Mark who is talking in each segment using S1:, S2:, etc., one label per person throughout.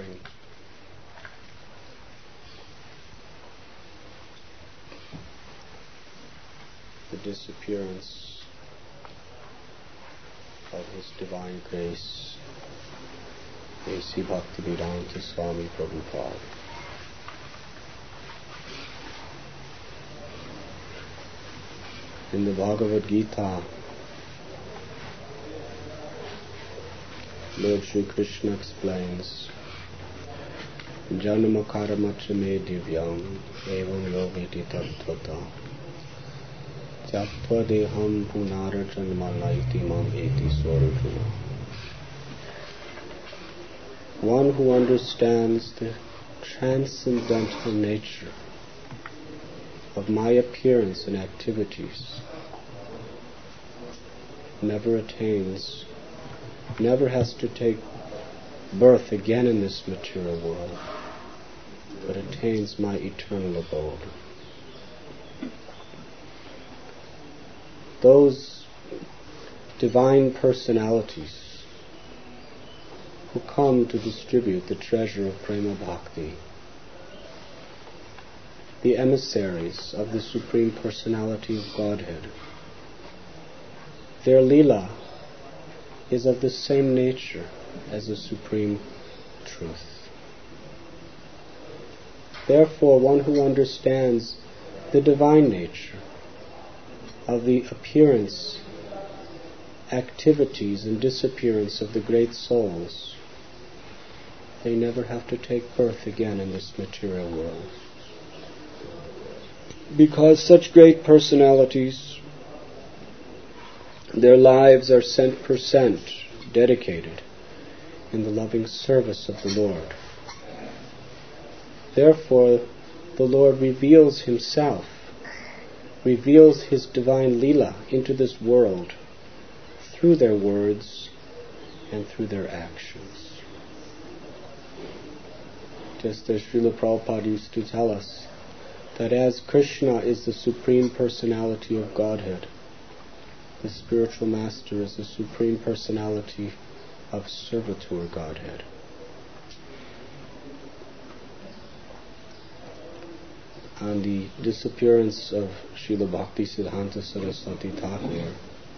S1: remembering the disappearance of His Divine Grace, A.C. Bhaktivedanta Swami Prabhupada. In the Bhagavad Gita, Lord Sri Krishna explains, Janma karma cha me divyam evam yogiti tattvata tyaktva deham punara janmalaiti mam eti swarujuna. One who understands the transcendental nature of my appearance and activities never attains, never has to take birth again in this material world, but attains my eternal abode. Those divine personalities who come to distribute the treasure of Prema Bhakti, the emissaries of the Supreme Personality of Godhead, their lila is of the same nature as the Supreme Truth. Therefore, one who understands the divine nature of the appearance, activities, and disappearance of the great souls, they never have to take birth again in this material world. Because such great personalities, their lives are 100% dedicated in the loving service of the Lord. Therefore, the Lord reveals Himself, reveals His divine Leela into this world through their words and through their actions. Just as Srila Prabhupada used to tell us, that as Krishna is the Supreme Personality of Godhead, the spiritual master is the Supreme Personality of Servitor Godhead. On the disappearance of Srila Bhaktisiddhanta Saraswati Thakur,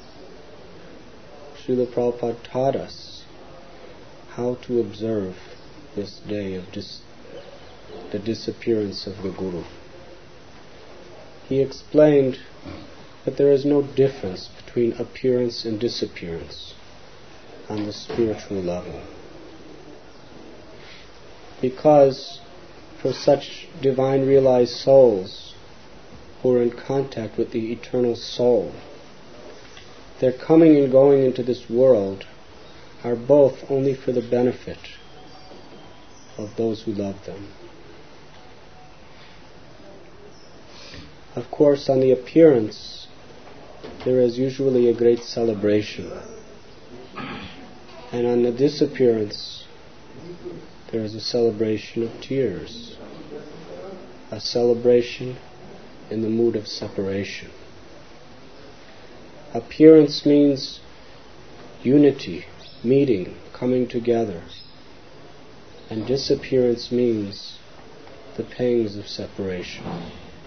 S1: Srila Prabhupada taught us how to observe this day of the disappearance of the Guru. He explained that there is no difference between appearance and disappearance on the spiritual level. Because for such divine realized souls who are in contact with the eternal soul, their coming and going into this world are both only for the benefit of those who love them. Of course, on the appearance, there is usually a great celebration. And on the disappearance, there is a celebration of tears, a celebration in the mood of separation. Appearance means unity, meeting, coming together. And disappearance means the pangs of separation.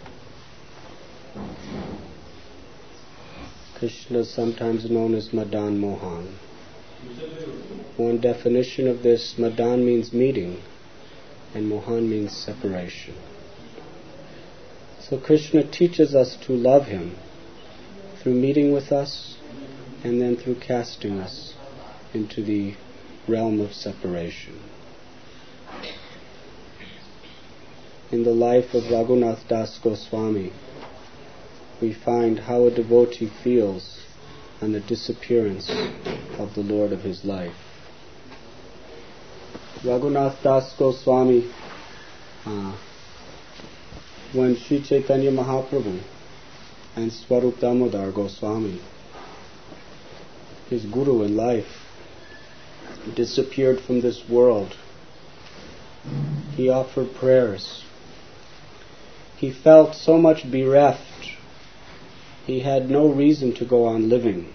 S1: Krishna is sometimes known as Madan Mohan. One definition of this, Madan means meeting, and Mohan means separation. So Krishna teaches us to love Him through meeting with us, and then through casting us into the realm of separation. In the life of Raghunath Das Goswami, we find how a devotee feels on the disappearance of the Lord of his life. Raghunath Das Goswami, when Sri Chaitanya Mahaprabhu and Swarup Damodar Goswami, his guru in life, disappeared from this world, he offered prayers. He felt so much bereft. He had no reason to go on living.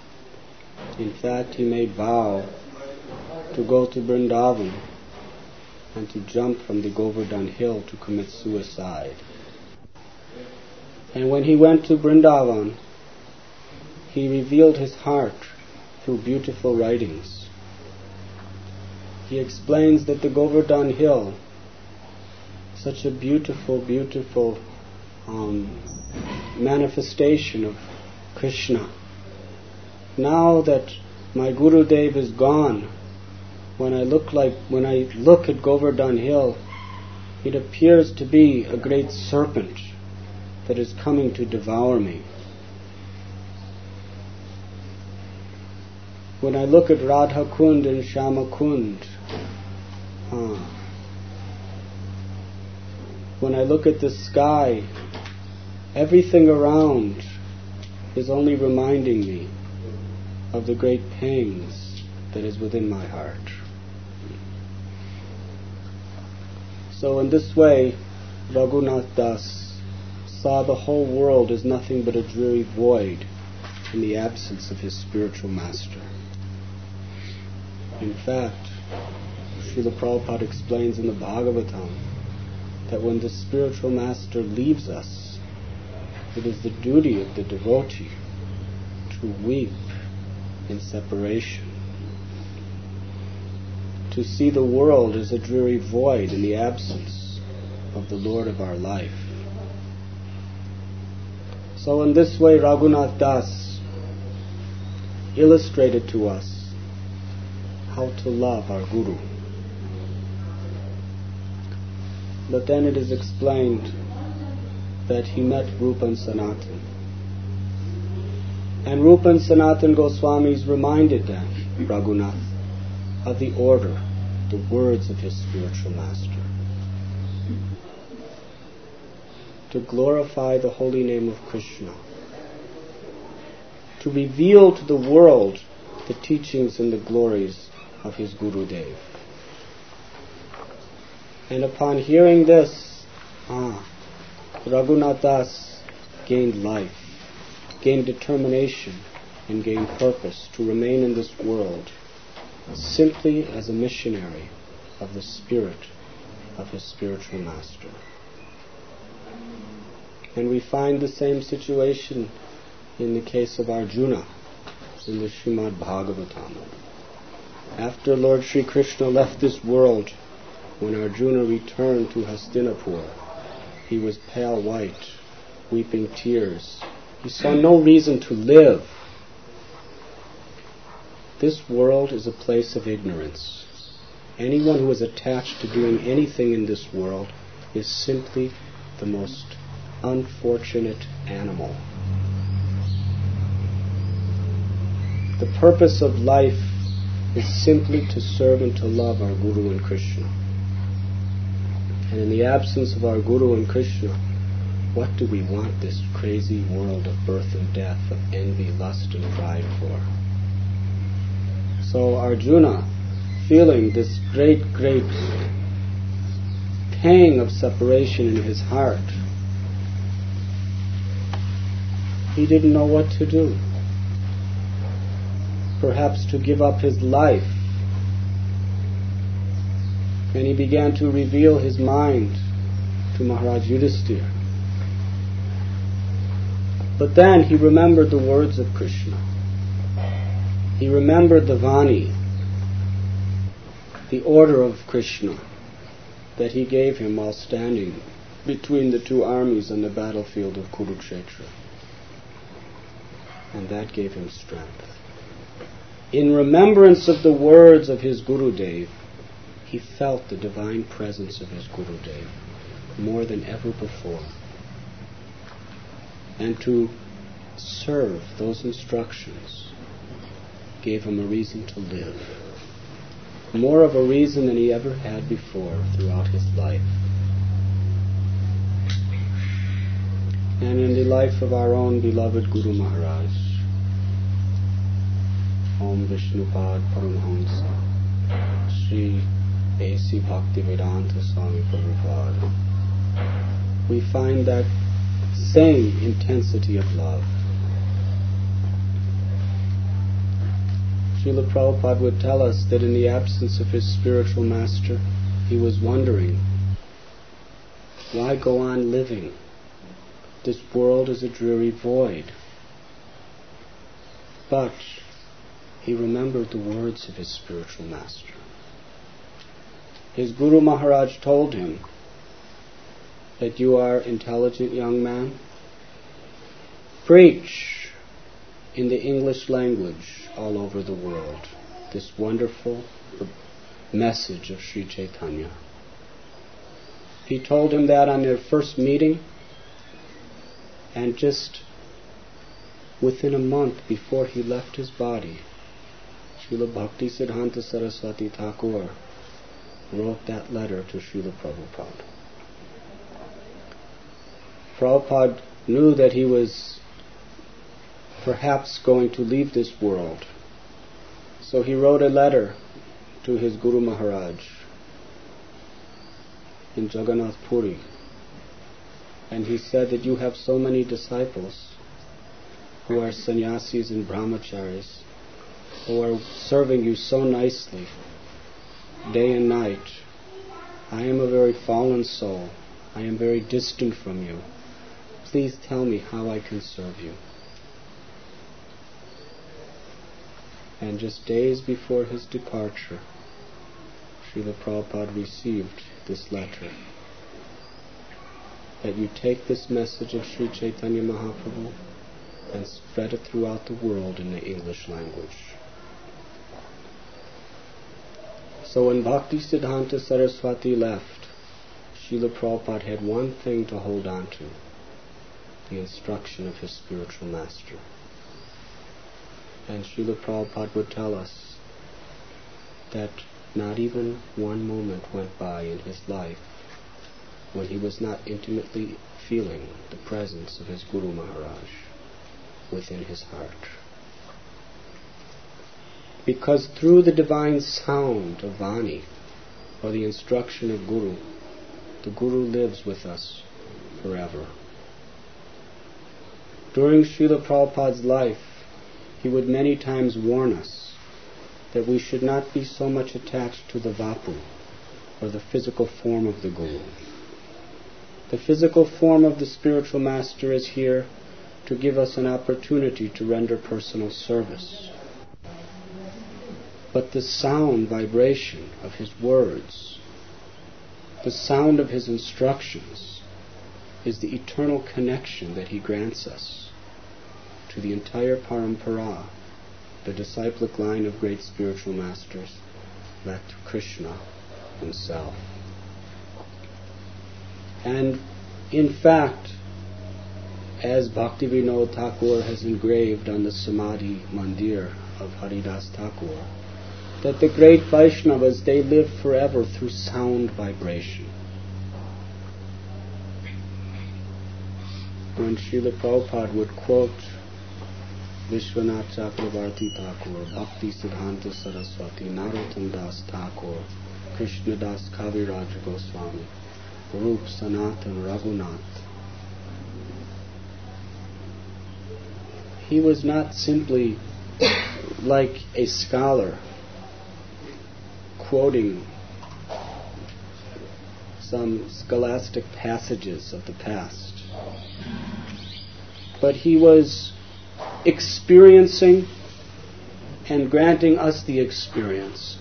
S1: In fact, he made vow to go to Vrindavan and to jump from the Govardhan hill to commit suicide. And when he went to Vrindavan, he revealed his heart through beautiful writings. He explains that the Govardhan hill, such a beautiful, beautiful manifestation of Krishna. Now that my Gurudev is gone, when I look at Govardhan hill, it appears to be a great serpent that is coming to devour me. When I look at Radha Kund and Shama Kund, when I look at the sky, everything around is only reminding me of the great pangs that is within my heart. So in this way, Raghunath Das saw the whole world as nothing but a dreary void in the absence of his spiritual master. In fact, Srila Prabhupada explains in the Bhagavatam that when the spiritual master leaves us, it is the duty of the devotee to weep in separation, to see the world as a dreary void in the absence of the Lord of our life. So in this way, Raghunath Das illustrated to us how to love our Guru. But then it is explained that he met Rupa and Sanatan. And Rupa and Sanatan Goswamis reminded them, Raghunath, of the order, the words of his spiritual master. To glorify the holy name of Krishna. To reveal to the world the teachings and the glories of his Gurudev. And upon hearing this, Raghunath Das gained life, gained determination, and gained purpose to remain in this world simply as a missionary of the spirit of his spiritual master. And we find the same situation in the case of Arjuna in the Srimad Bhagavatam. After Lord Sri Krishna left this world, when Arjuna returned to Hastinapur, he was pale white, weeping tears. He saw no reason to live. This world is a place of ignorance. Anyone who is attached to doing anything in this world is simply the most unfortunate animal. The purpose of life is simply to serve and to love our Guru and Krishna. And in the absence of our Guru and Krishna, what do we want this crazy world of birth and death, of envy, lust, and pride for? So Arjuna, feeling this great, great pang of separation in his heart, he didn't know what to do. Perhaps to give up his life. And he began to reveal his mind to Maharaj Yudhisthira. But then he remembered the words of Krishna. He remembered the Vani, the order of Krishna that he gave him while standing between the two armies on the battlefield of Kurukshetra. And that gave him strength. In remembrance of the words of his Gurudev, he felt the divine presence of his Gurudev more than ever before. And to serve those instructions gave him a reason to live. More of a reason than he ever had before throughout his life. And in the life of our own beloved Guru Maharaj, Om Vishnupad Paramhamsa, Sri A.C. Bhaktivedanta Swami Prabhupada, we find that same intensity of love. Srila Prabhupada would tell us that in the absence of his spiritual master, he was wondering, why go on living? This world is a dreary void. But he remembered the words of his spiritual master. His Guru Maharaj told him that you are an intelligent young man. Preach in the English language all over the world this wonderful message of Sri Chaitanya. He told him that on their first meeting, and just within a month before he left his body, Srila Bhaktisiddhanta Saraswati Thakur wrote that letter to Srila Prabhupada. Prabhupada knew that he was perhaps going to leave this world, so he wrote a letter to his Guru Maharaj in Jagannath Puri, and he said that you have so many disciples who are sannyasis and brahmacharis, who are serving you so nicely day and night. I am a very fallen soul. I am very distant from you. Please tell me how I can serve you. And just days before his departure, Srila Prabhupada received this letter, that you take this message of Sri Chaitanya Mahaprabhu and spread it throughout the world in the English language. So when Bhaktisiddhanta Saraswati left, Srila Prabhupada had one thing to hold on to, the instruction of his spiritual master. And Srila Prabhupada would tell us that not even one moment went by in his life when he was not intimately feeling the presence of his Guru Maharaj within his heart. Because through the divine sound of Vani, or the instruction of Guru, the Guru lives with us forever. During Srila Prabhupada's life, he would many times warn us that we should not be so much attached to the vapu, or the physical form of the Guru. The physical form of the spiritual master is here to give us an opportunity to render personal service. But the sound, vibration of his words, the sound of his instructions, is the eternal connection that he grants us to the entire parampara, the disciplic line of great spiritual masters, back to Krishna himself. And in fact, as Bhaktivinoda Thakur has engraved on the Samadhi Mandir of Haridas Thakur, that the great Vaishnavas, they live forever through sound vibration. When Srila Prabhupada would quote Vishwanath Chakravarti Thakur, Bhaktisiddhanta Saraswati, Narottam Das Thakur, Krishnadas Kaviraj Goswami, Rup Sanatan Raghunath, he was not simply like a scholar quoting some scholastic passages of the past, but he was experiencing and granting us the experience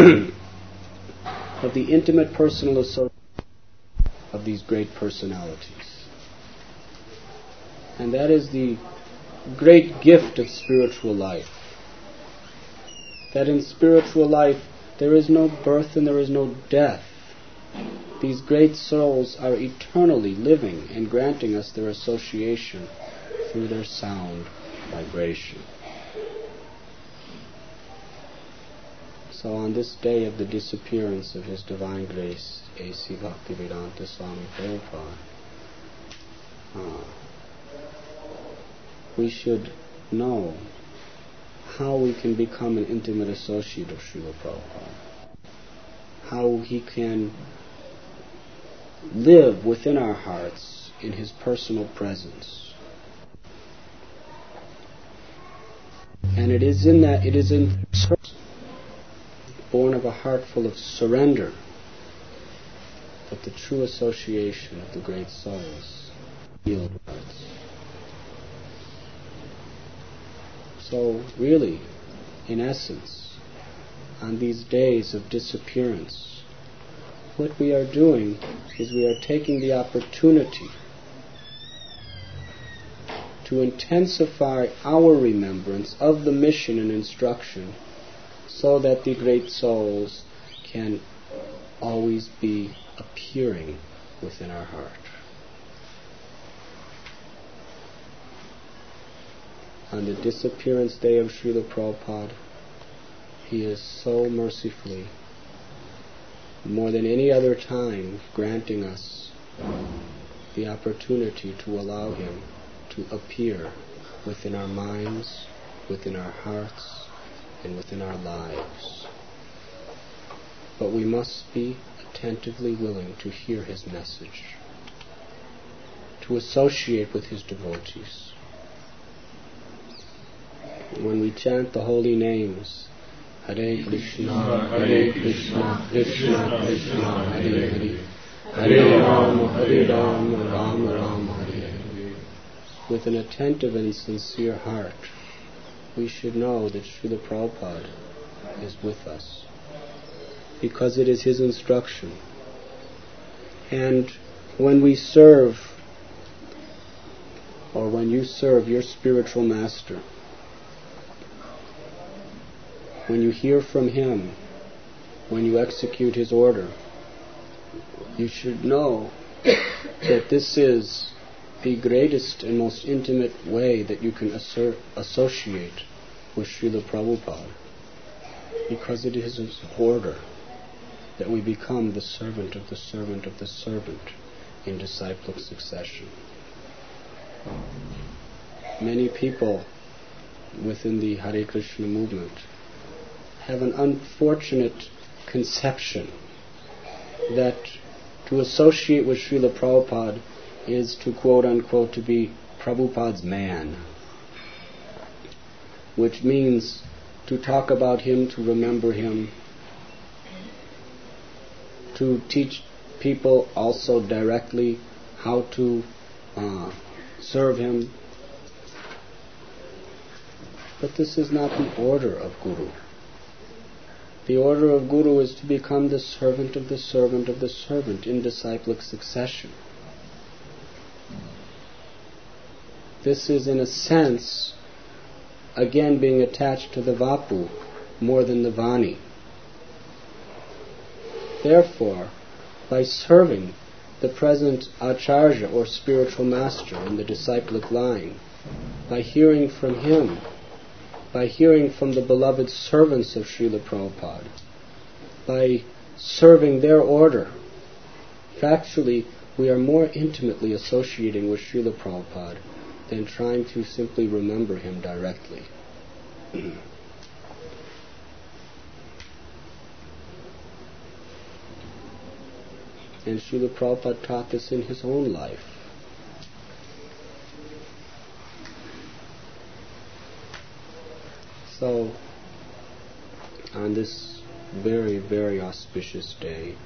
S1: of the intimate personal association of these great personalities. And that is the great gift of spiritual life. That in spiritual life there is no birth and there is no death. These great souls are eternally living and granting us their association through their sound vibration. So on this day of the disappearance of His Divine Grace, A.C. Bhaktivedanta Swami Prabhupada, we should know how we can become an intimate associate of Srila Prabhupada, how he can live within our hearts in his personal presence. And it is born of a heart full of surrender that the true association of the great souls yield words. So really, in essence, on these days of disappearance, what we are doing is we are taking the opportunity to intensify our remembrance of the mission and instruction so that the great souls can always be appearing within our heart. On the disappearance day of Srila Prabhupada, he is so mercifully, more than any other time, granting us the opportunity to allow him to appear within our minds, within our hearts, and within our lives. But we must be attentively willing to hear his message, to associate with his devotees. When we chant the holy names, Hare Krishna, Krishna Krishna, Hare Hare, Hare Rama, Rama Rama, Hare Hare, with an attentive and sincere heart, we should know that Srila Prabhupada is with us, because it is his instruction. And when we serve, or when you serve your spiritual master, when you hear from him, when you execute his order, you should know that this is the greatest and most intimate way that you can associate with Srila Prabhupada, because it is his order that we become the servant of the servant of the servant in disciplic succession. Many people within the Hare Krishna movement have an unfortunate conception that to associate with Srila Prabhupada is to quote unquote to be Prabhupada's man, which means to talk about him, to remember him, to teach people also directly how to serve him. But this is not the order of Guru. The order of Guru is to become the servant of the servant of the servant in disciplic succession. This is, in a sense, again being attached to the Vapu more than the Vani. Therefore, by serving the present Acharya or spiritual master in the disciplic line, by hearing from him, by hearing from the beloved servants of Srila Prabhupada, by serving their order, factually we are more intimately associating with Srila Prabhupada than trying to simply remember him directly. And Srila Prabhupada taught this in his own life. So, on this very, very auspicious day,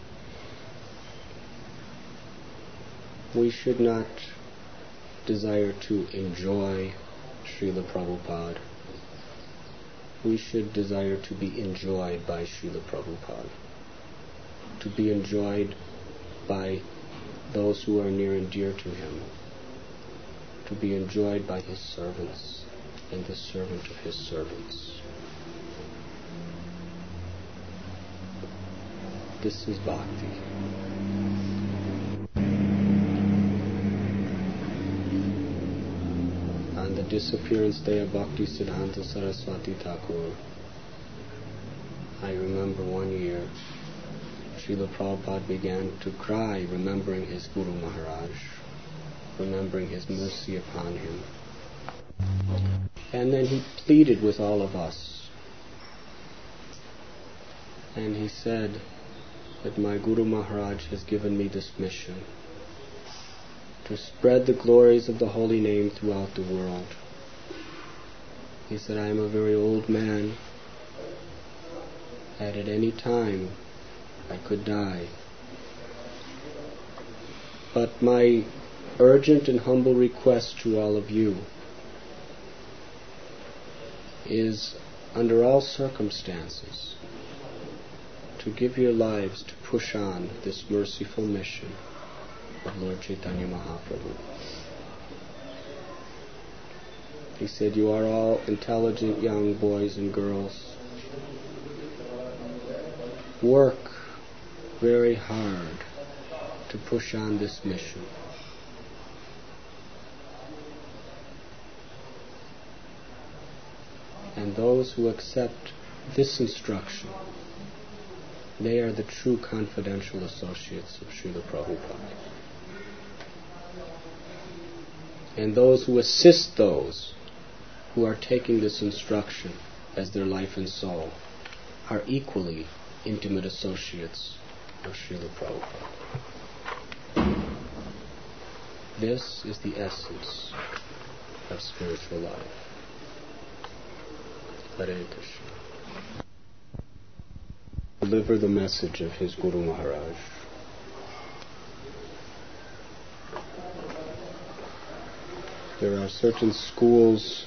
S1: we should not desire to enjoy Srila Prabhupada. We should desire to be enjoyed by Srila Prabhupada, to be enjoyed by those who are near and dear to him, to be enjoyed by his servants and the servant of his servants. This is bhakti. On the disappearance day of Bhaktisiddhanta Saraswati Thakur, I remember one year Srila Prabhupada began to cry, remembering his Guru Maharaj, remembering his mercy upon him. And then he pleaded with all of us. And he said that my Guru Maharaj has given me this mission to spread the glories of the holy name throughout the world. He said, I am a very old man, and at any time I could die. But my urgent and humble request to all of you is, under all circumstances, to give your lives to push on this merciful mission of Lord Chaitanya Mahaprabhu. He said, you are all intelligent young boys and girls. Work very hard to push on this mission. And those who accept this instruction, they are the true confidential associates of Srila Prabhupada. And those who assist those who are taking this instruction as their life and soul are equally intimate associates of Srila Prabhupada. This is the essence of spiritual life. Hare Krishna. Deliver the message of his Guru Maharaj. There are certain schools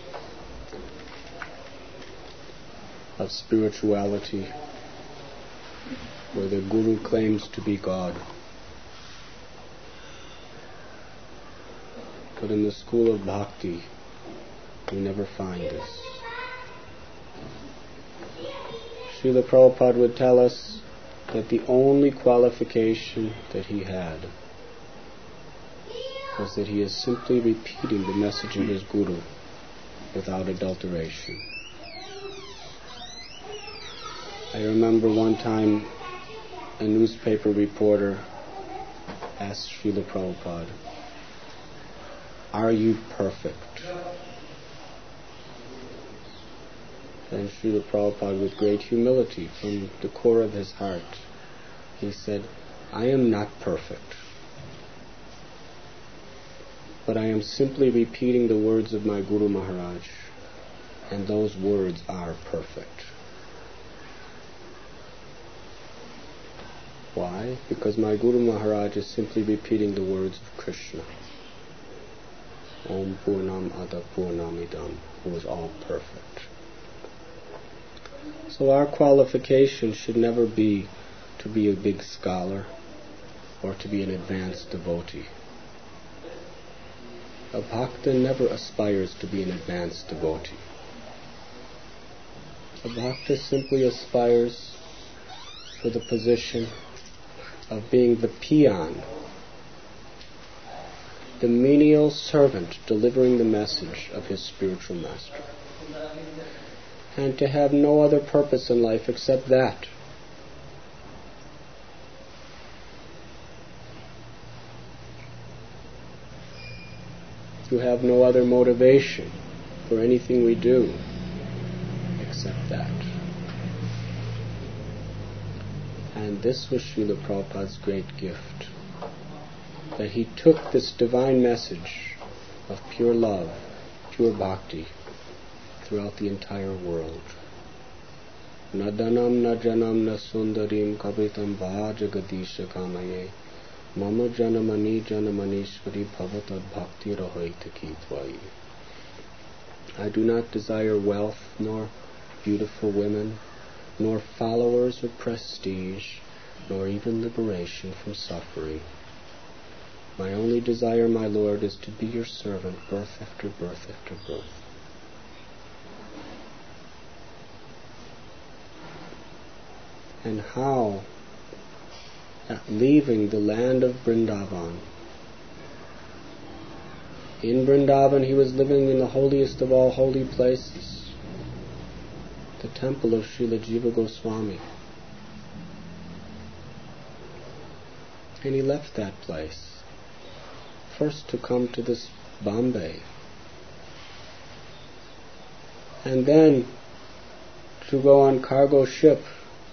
S1: of spirituality where the Guru claims to be God. But in the school of Bhakti, we never find this. Srila Prabhupada would tell us that the only qualification that he had was that he is simply repeating the message of his Guru without adulteration. I remember one time a newspaper reporter asked Srila Prabhupada, "Are you perfect?" And Srila Prabhupada, with great humility from the core of his heart, he said, "I am not perfect, but I am simply repeating the words of my Guru Maharaj, and those words are perfect." Why? Because my Guru Maharaj is simply repeating the words of Krishna. Om Purnam Ada Purnamidam, who is all perfect. So our qualification should never be to be a big scholar or to be an advanced devotee. A bhakta never aspires to be an advanced devotee. A bhakta simply aspires for the position of being the peon, the menial servant delivering the message of his spiritual master, and to have no other purpose in life except that. To have no other motivation for anything we do except that. And this was Srila Prabhupada's great gift, that he took this divine message of pure love, pure bhakti, throughout the entire world. Na dhanam na janam na sundarim kavitam bhajagadisha kamaye mama janamani janamanishvari bhavatad bhakti rahoita kitvai. I do not desire wealth, nor beautiful women, nor followers or prestige, nor even liberation from suffering. My only desire, my Lord, is to be your servant birth after birth after birth. And how, at leaving the land of Vrindavan, in Vrindavan he was living in the holiest of all holy places, the temple of Srila Jiva Goswami. And he left that place, first to come to this Bombay, and then to go on cargo ship.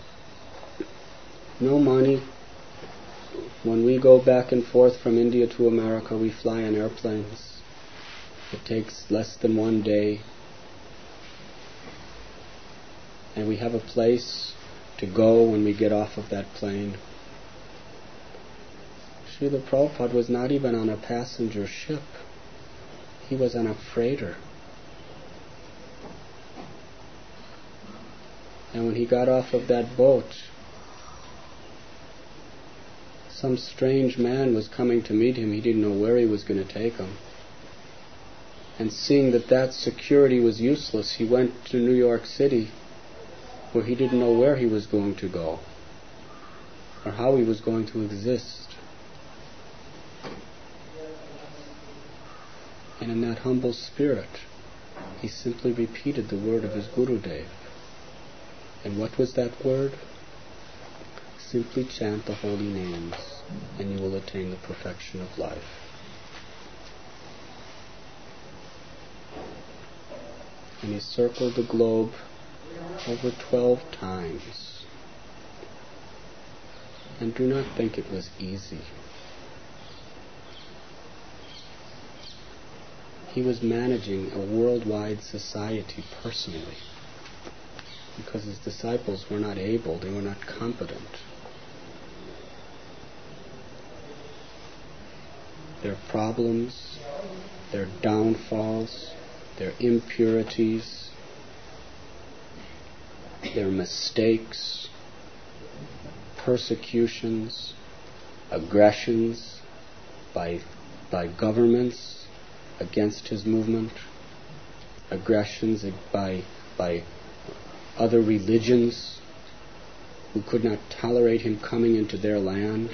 S1: No money. When we go back and forth from India to America, we fly on airplanes. It takes less than 1 day. And we have a place to go when we get off of that plane. Srila Prabhupada was not even on a passenger ship. He was on a freighter. And when he got off of that boat, some strange man was coming to meet him. He didn't know where he was going to take him. And seeing that security was useless, he went to New York City, where he didn't know where he was going to go or how he was going to exist. And in that humble spirit, he simply repeated the word of his Gurudev. And what was that word? Simply chant the holy names, and you will attain the perfection of life. And he circled the globe over 12 times. And do not think it was easy. He was managing a worldwide society personally, because his disciples were not able, they were not competent. Their problems, their downfalls, their impurities, their mistakes, persecutions, aggressions by governments against his movement, aggressions by other religions who could not tolerate him coming into their land,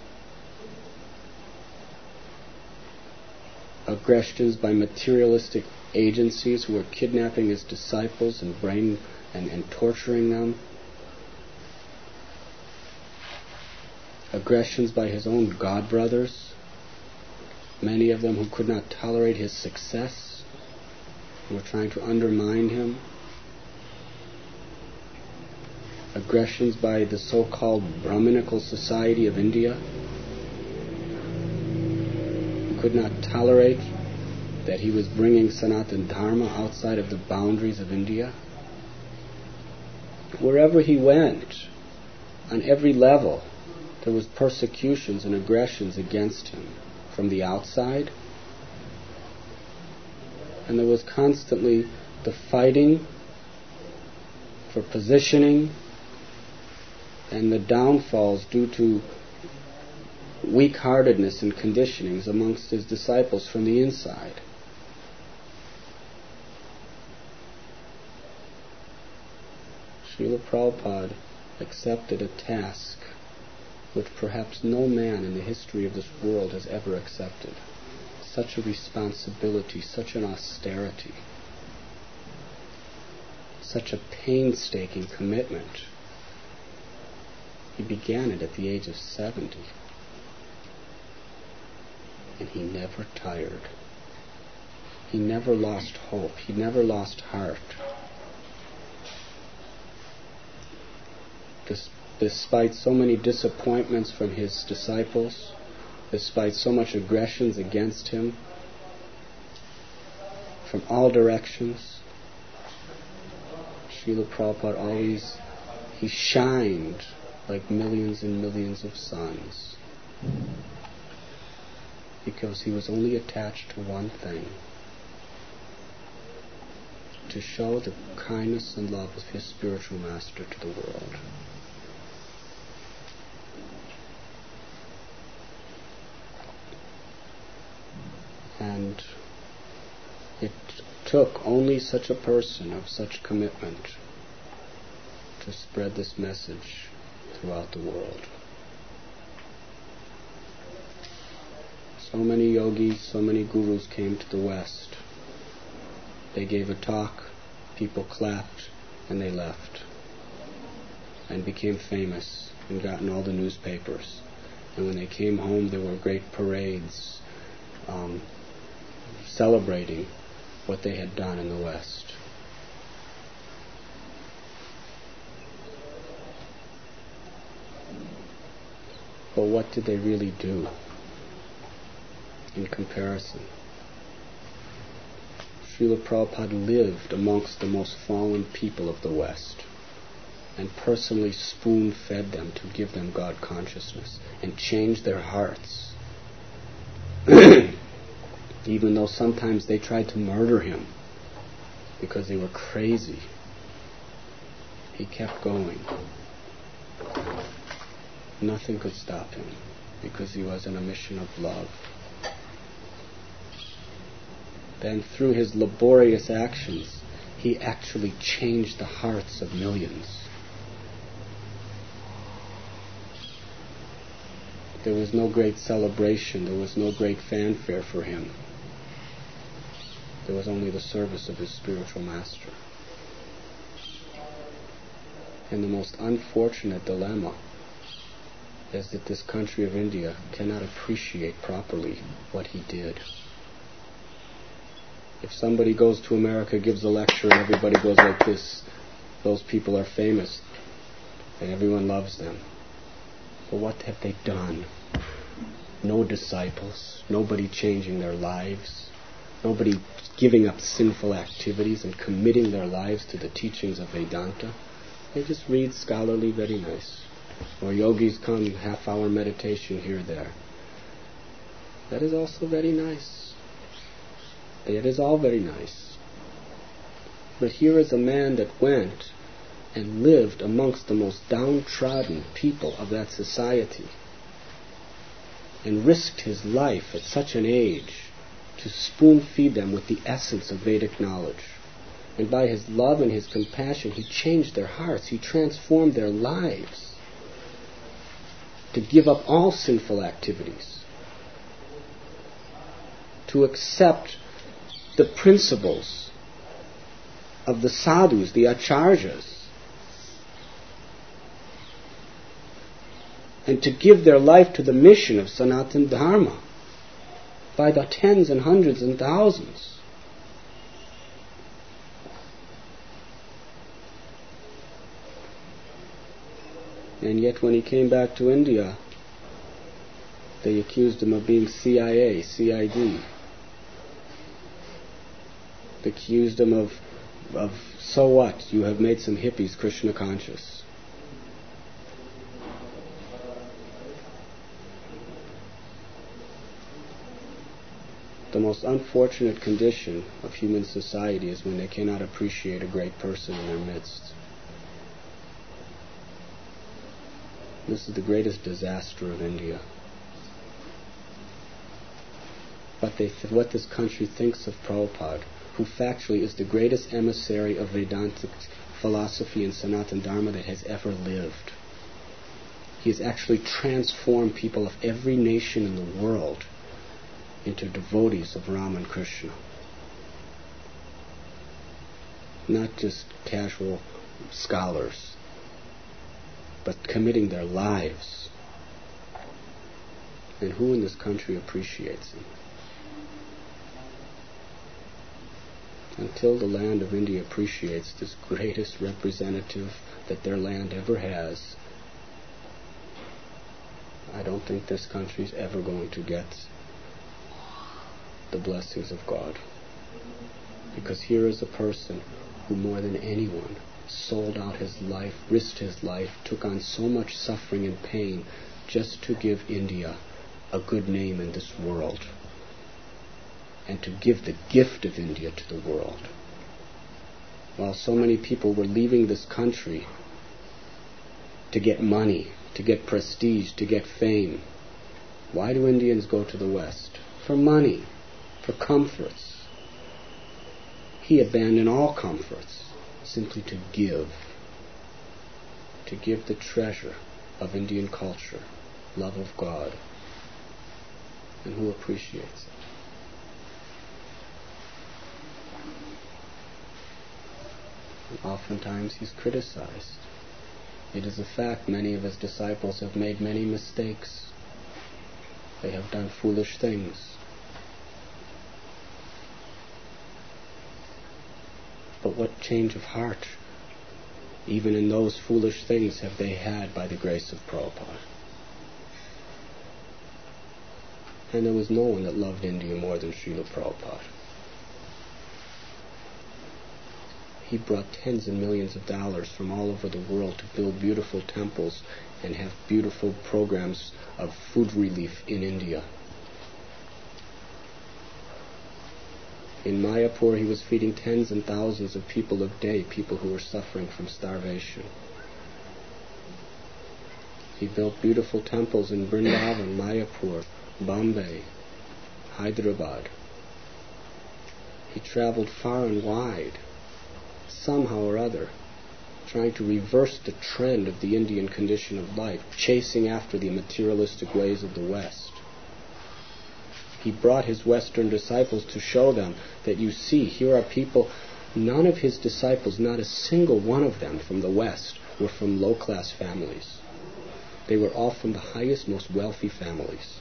S1: aggressions by materialistic agencies who were kidnapping his disciples and torturing them, aggressions by his own god brothers, many of them who could not tolerate his success, who were trying to undermine him, aggressions by the so-called Brahminical Society of India, who could not tolerate that he was bringing Sanatana Dharma outside of the boundaries of India. Wherever he went, on every level, there was persecutions and aggressions against him from the outside, and there was constantly the fighting for positioning and the downfalls due to weak-heartedness and conditionings amongst his disciples from the inside. Srila Prabhupada accepted a task which perhaps no man in the history of this world has ever accepted. Such a responsibility, such an austerity, such a painstaking commitment. He began it at the age of 70. And he never tired. He never lost hope. He never lost heart. Despite so many disappointments from his disciples, despite so much aggressions against him from all directions, Srila Prabhupada always, he shined like millions and millions of suns, because he was only attached to one thing: to show the kindness and love of his spiritual master to the world. And it took only such a person of such commitment to spread this message throughout the world. So many yogis, so many gurus came to the West. They gave a talk, people clapped, and they left, and became famous and got in all the newspapers. And when they came home, there were great parades celebrating what they had done in the West. But what did they really do in comparison? Srila Prabhupada lived amongst the most fallen people of the West. and personally spoon-fed them to give them God consciousness and change their hearts. Even though sometimes they tried to murder him because they were crazy, he kept going. Nothing could stop him because he was on a mission of love. Then through his laborious actions, he actually changed the hearts of millions. There was no great celebration, there was no great fanfare for him. There was only the service of his spiritual master. And the most unfortunate dilemma is that this country of India cannot appreciate properly what he did. If somebody goes to America, gives a lecture, and everybody goes like this, those people are famous, and everyone loves them. But what have they done? No disciples, nobody changing their lives, nobody giving up sinful activities and committing their lives to the teachings of Vedanta. They just read scholarly, very nice. Or yogis come, half-hour meditation here, there. That is also very nice. It is all very nice. But here is a man that went and lived amongst the most downtrodden people of that society and risked his life at such an age to spoon-feed them with the essence of Vedic knowledge. And by his love and his compassion, he changed their hearts. He transformed their lives to give up all sinful activities, to accept the principles of the sadhus, the acharyas, and to give their life to the mission of Sanatana Dharma by the tens and hundreds and thousands. And yet when he came back to India, they accused him of being CIA, CID. They accused him of so what? You have made some hippies Krishna conscious. The most unfortunate condition of human society is when they cannot appreciate a great person in their midst. This is the greatest disaster of India. What this country thinks of Prabhupada, who factually is the greatest emissary of Vedantic philosophy and Sanatana Dharma that has ever lived. He has actually transformed people of every nation in the world into devotees of Rama and Krishna. Not just casual scholars, but committing their lives. And who in this country appreciates him? Until the land of India appreciates this greatest representative that their land ever has, I don't think this country is ever going to get the blessings of God. Because here is a person who more than anyone sold out his life, risked his life, took on so much suffering and pain just to give India a good name in this world and to give the gift of India to the world. While so many people were leaving this country to get money, to get prestige, to get fame. Why do Indians go to the West? For money, for comforts. He abandoned all comforts simply to give the treasure of Indian culture, love of God. And who appreciates it? And oftentimes he's criticized. It is a fact many of his disciples have made many mistakes. They have done foolish things. But what change of heart, even in those foolish things, have they had by the grace of Prabhupada? And there was no one that loved India more than Srila Prabhupada. He brought tens of millions of dollars from all over the world to build beautiful temples and have beautiful programs of food relief in India. In Mayapur, he was feeding tens and thousands of people a day, people who were suffering from starvation. He built beautiful temples in Vrindavan, Mayapur, Bombay, Hyderabad. He traveled far and wide, somehow or other, trying to reverse the trend of the Indian condition of life, chasing after the materialistic ways of the West. He brought his Western disciples to show them that, you see, here are people, none of his disciples, not a single one of them from the West, were from low-class families. They were all from the highest, most wealthy families.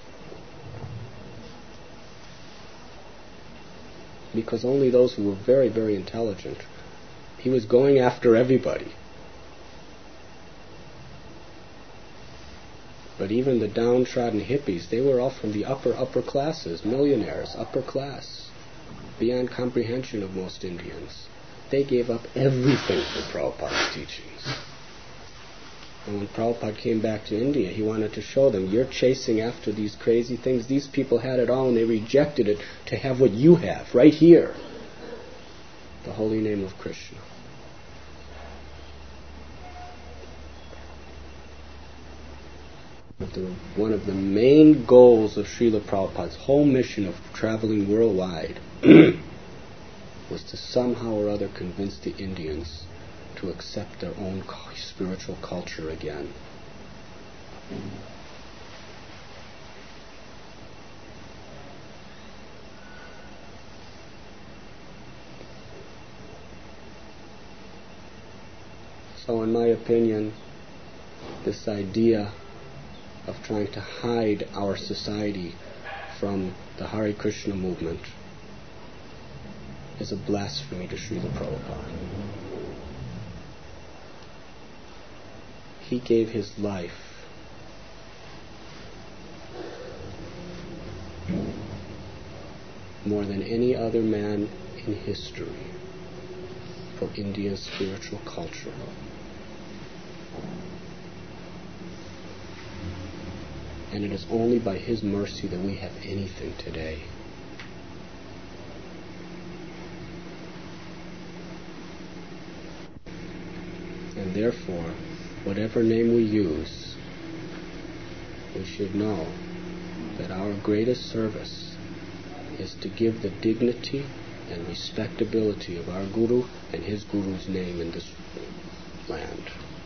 S1: Because only those who were very, very intelligent. He was going after everybody. But even the downtrodden hippies, they were all from the upper classes, millionaires, upper class, beyond comprehension of most Indians. They gave up everything for Prabhupada's teachings. And when Prabhupada came back to India, he wanted to show them, you're chasing after these crazy things. These people had it all and they rejected it to have what you have, right here. The holy name of Krishna. One of the main goals of Srila Prabhupada's whole mission of traveling worldwide was to somehow or other convince the Indians to accept their own spiritual culture again. So in my opinion, this idea of trying to hide our society from the Hare Krishna movement is a blasphemy to Srila Prabhupada. He gave his life more than any other man in history for India's spiritual culture. And it is only by his mercy that we have anything today. And therefore, whatever name we use, we should know that our greatest service is to give the dignity and respectability of our Guru and his Guru's name in this land.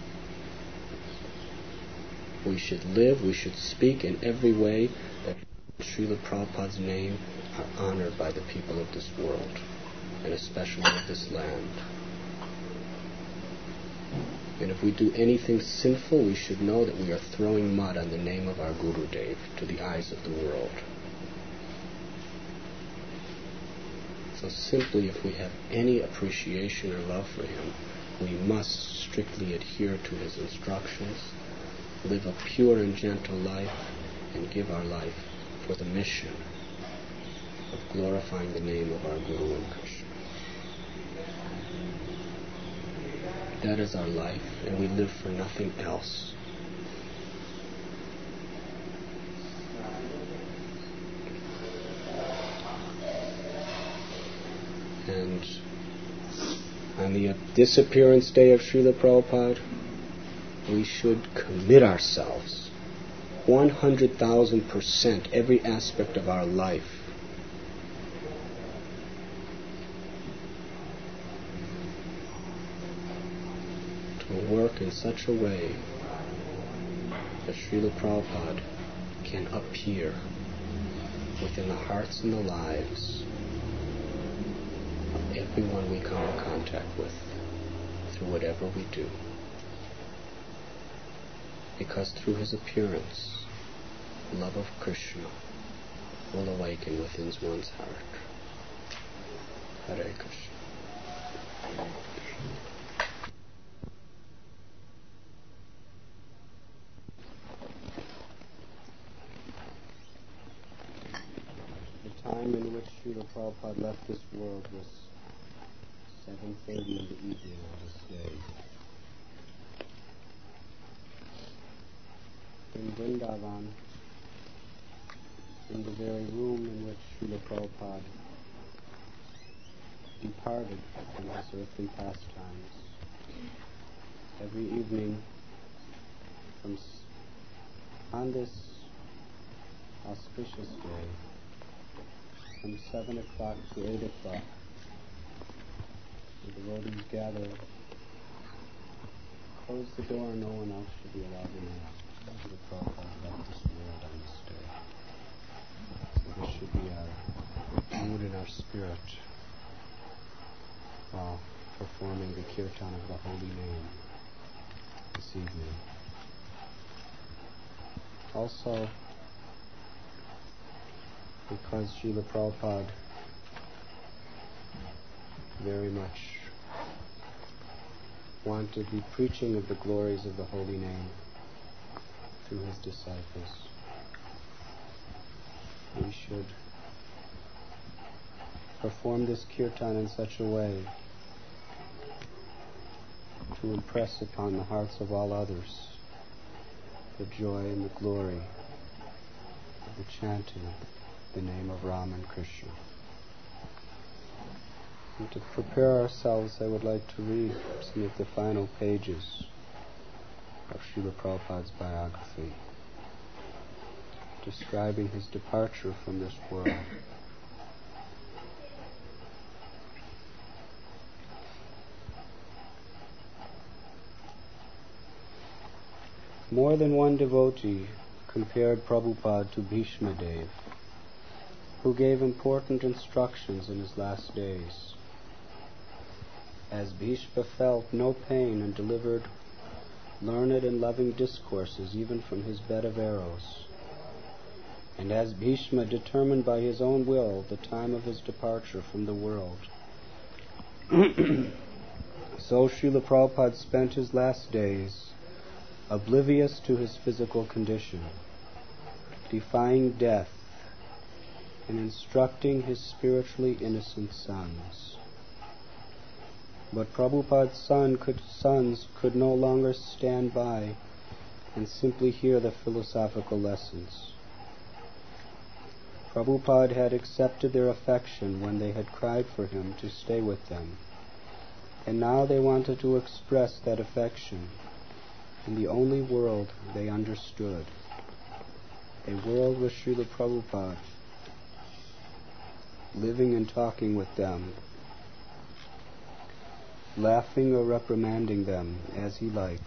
S1: We should live, we should speak in every way that Srila Prabhupada's name are honored by the people of this world, and especially of this land. And if we do anything sinful, we should know that we are throwing mud on the name of our Gurudev to the eyes of the world. So simply, if we have any appreciation or love for him, we must strictly adhere to his instructions, live a pure and gentle life, and give our life for the mission of glorifying the name of our Guru and Krishna. That is our life, and we live for nothing else. And on the disappearance day of Srila Prabhupada, we should commit ourselves 100,000%, every aspect of our life, to work in such a way that Srila Prabhupada can appear within the hearts and the lives of everyone we come in contact with through whatever we do. Because through his appearance, love of Krishna will awaken within one's heart. Hare Krishna. The time in which Srila Prabhupada left this world was 7:30 in the evening of this day. In Vrindavan, in the very room in which Srila Prabhupada departed from his earthly pastimes, every evening on this auspicious day, from 7 o'clock to 8 o'clock, the devotees gather, close the door, no one else should be allowed in now. The Prabhupada left this world on this day. So this should be our mood in our spirit while performing the kirtan of the holy name this evening. Also, because Srila Prabhupada very much wanted the preaching of the glories of the holy name to his disciples, we should perform this kirtan in such a way to impress upon the hearts of all others the joy and the glory of the chanting the name of Ram and Krishna. And to prepare ourselves, I would like to read some of the final pages of Srila Prabhupada's biography, describing his departure from this world. More than one devotee compared Prabhupada to Bhishma Dev, who gave important instructions in his last days. As Bhishma felt no pain and delivered learned and loving discourses even from his bed of arrows, and as Bhishma determined by his own will the time of his departure from the world, so Srila Prabhupada spent his last days oblivious to his physical condition, defying death and instructing his spiritually innocent sons. But Prabhupada's sons could no longer stand by and simply hear the philosophical lessons. Prabhupada had accepted their affection when they had cried for him to stay with them, and now they wanted to express that affection in the only world they understood, a world with Srila Prabhupada, living and talking with them, laughing or reprimanding them as he liked.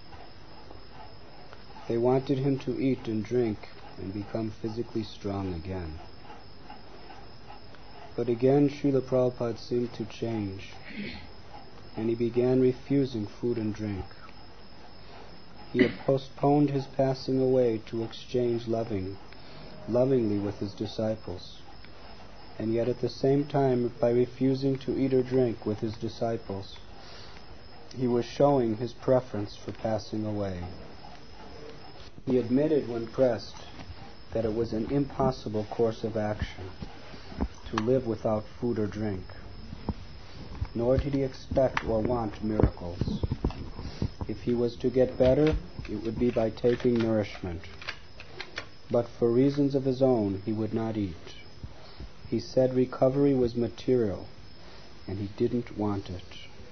S1: They wanted him to eat and drink and become physically strong again. But again Srila Prabhupada seemed to change, and he began refusing food and drink. He had postponed his passing away to exchange lovingly with his disciples, and yet at the same time, by refusing to eat or drink with his disciples, he was showing his preference for passing away. He admitted when pressed that it was an impossible course of action to live without food or drink, nor did he expect or want miracles. If he was to get better, it would be by taking nourishment. But for reasons of his own, he would not eat. He said recovery was material, and he didn't want it.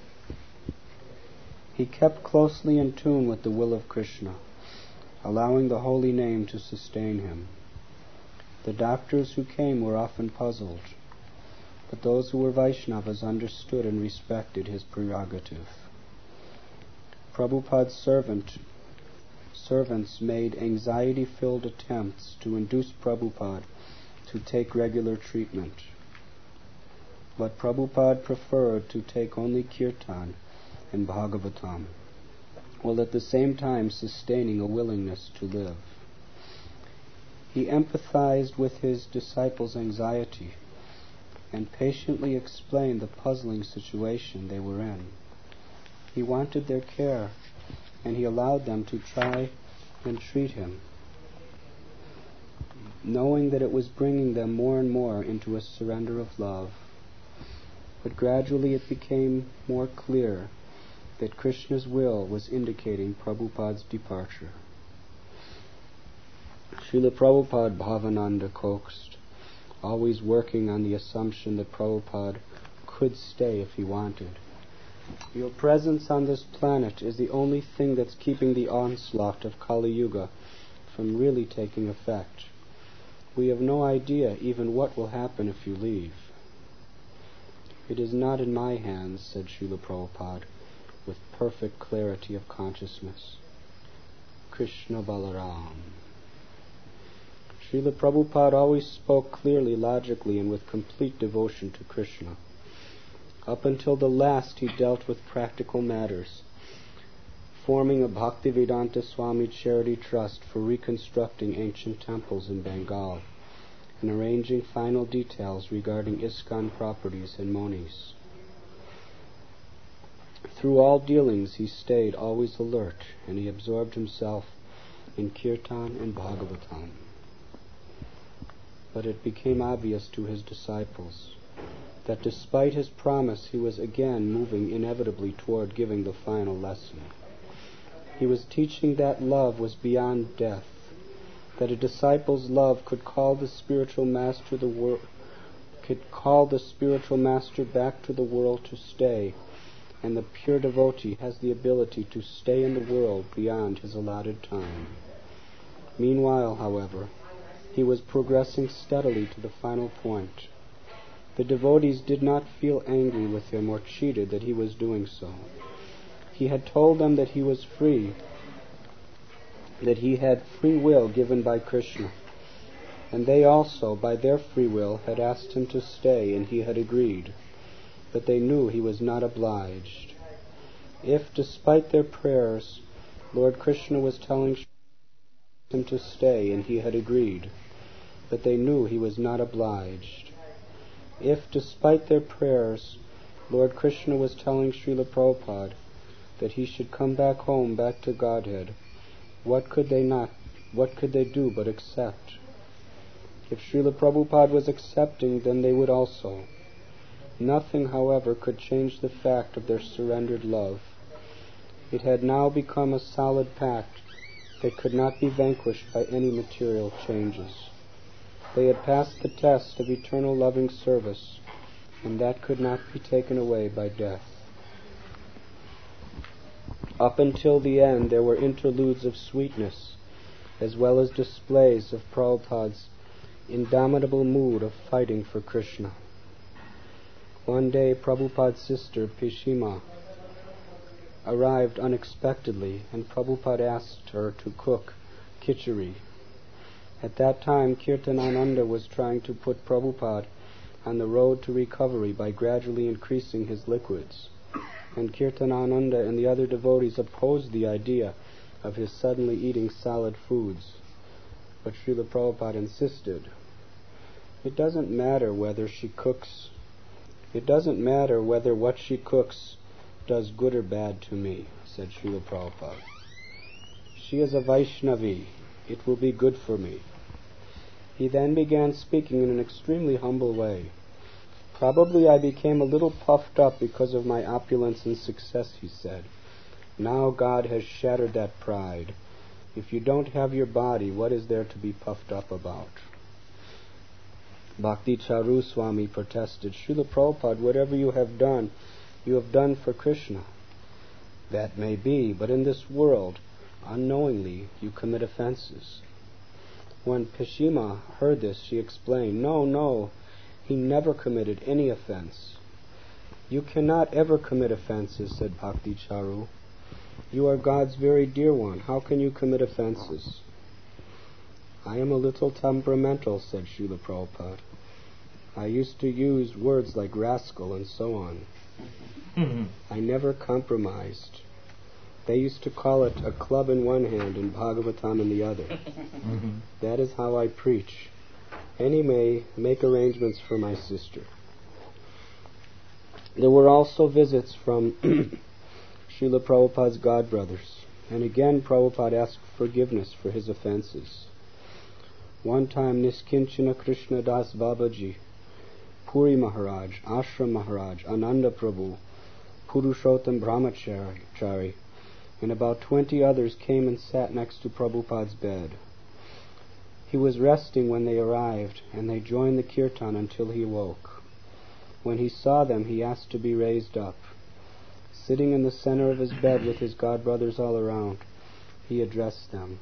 S1: He kept closely in tune with the will of Krishna, allowing the holy name to sustain him. The doctors who came were often puzzled, but those who were Vaishnavas understood and respected his prerogative. Prabhupada's servants made anxiety-filled attempts to induce Prabhupada to take regular treatment, but Prabhupada preferred to take only kirtan and Bhagavatam, while at the same time sustaining a willingness to live. He empathized with his disciples' anxiety and patiently explained the puzzling situation they were in. He wanted their care, and he allowed them to try and treat him, knowing that it was bringing them more and more into a surrender of love but gradually it became more clear that Krishna's will was indicating Prabhupada's departure. Srila Prabhupada Bhavananda coaxed, always working on the assumption that Prabhupada could stay if he wanted. Your presence on this planet is the only thing that's keeping the onslaught of Kali Yuga from really taking effect. We have no idea even what will happen if you leave. It is not in my hands, said Srila Prabhupada, with perfect clarity of consciousness. Krishna Balaram. Srila Prabhupada always spoke clearly, logically, and with complete devotion to Krishna. Up until the last, he dealt with practical matters, forming a Bhaktivedanta Swami Charity Trust for reconstructing ancient temples in Bengal, and arranging final details regarding ISKCON properties and monis. Through all dealings, he stayed always alert, and he absorbed himself in Kirtan and Bhagavatam. But it became obvious to his disciples that despite his promise, he was again moving inevitably toward giving the final lesson. He was teaching that love was beyond death, that a disciple's love could call the spiritual master back to the world to stay, and the pure devotee has the ability to stay in the world beyond his allotted time. Meanwhile, however, he was progressing steadily to the final point. The devotees did not feel angry with him or cheated that he was doing so. He had told them that he was free, that he had free will given by Krishna, and they also, by their free will, had asked him to stay, and he had agreed, but they knew he was not obliged. If, despite their prayers, Lord Krishna was telling him to stay, and he had agreed, but they knew he was not obliged. If, despite their prayers, Lord Krishna was telling Srila Prabhupada that he should come back home, back to Godhead, what could they do but accept? If Srila Prabhupada was accepting, then they would also. Nothing, however, could change the fact of their surrendered love. It had now become a solid pact that could not be vanquished by any material changes. They had passed the test of eternal loving service, and that could not be taken away by death. Up until the end, there were interludes of sweetness, as well as displays of Prabhupada's indomitable mood of fighting for Krishna. One day, Prabhupada's sister, Pishima, arrived unexpectedly, and Prabhupada asked her to cook khichdi. At that time, Kirtanananda was trying to put Prabhupada on the road to recovery by gradually increasing his liquids, and Kirtanananda and the other devotees opposed the idea of his suddenly eating solid foods. But Srila Prabhupada insisted, it doesn't matter whether what she cooks does good or bad to me, said Srila Prabhupada. She is a Vaishnavi. It will be good for me. He then began speaking in an extremely humble way. Probably I became a little puffed up because of my opulence and success, he said. Now God has shattered that pride. If you don't have your body, what is there to be puffed up about? Bhakti Charu Swami protested, Srila Prabhupada, whatever you have done for Krishna. That may be, but in this world, unknowingly, you commit offenses. When Pishima heard this, she explained, No, he never committed any offense. You cannot ever commit offenses, said Bhakti Charu. You are God's very dear one. How can you commit offenses? I am a little temperamental, said Srila Prabhupada. I used to use words like rascal and so on. I never compromised. They used to call it a club in one hand and Bhagavatam in the other. That is how I preach. Anyway, make arrangements for my sister. There were also visits from Srila Prabhupada's godbrothers, and again Prabhupada asked forgiveness for his offenses. One time Niskinchana Krishna Das Babaji Puri Maharaj, Ashram Maharaj, Ananda Prabhu, Purushottam Brahmachari, and about 20 others came and sat next to Prabhupada's bed. He was resting when they arrived, and they joined the kirtan until he awoke. When he saw them, he asked to be raised up. Sitting in the center of his bed with his godbrothers all around, he addressed them.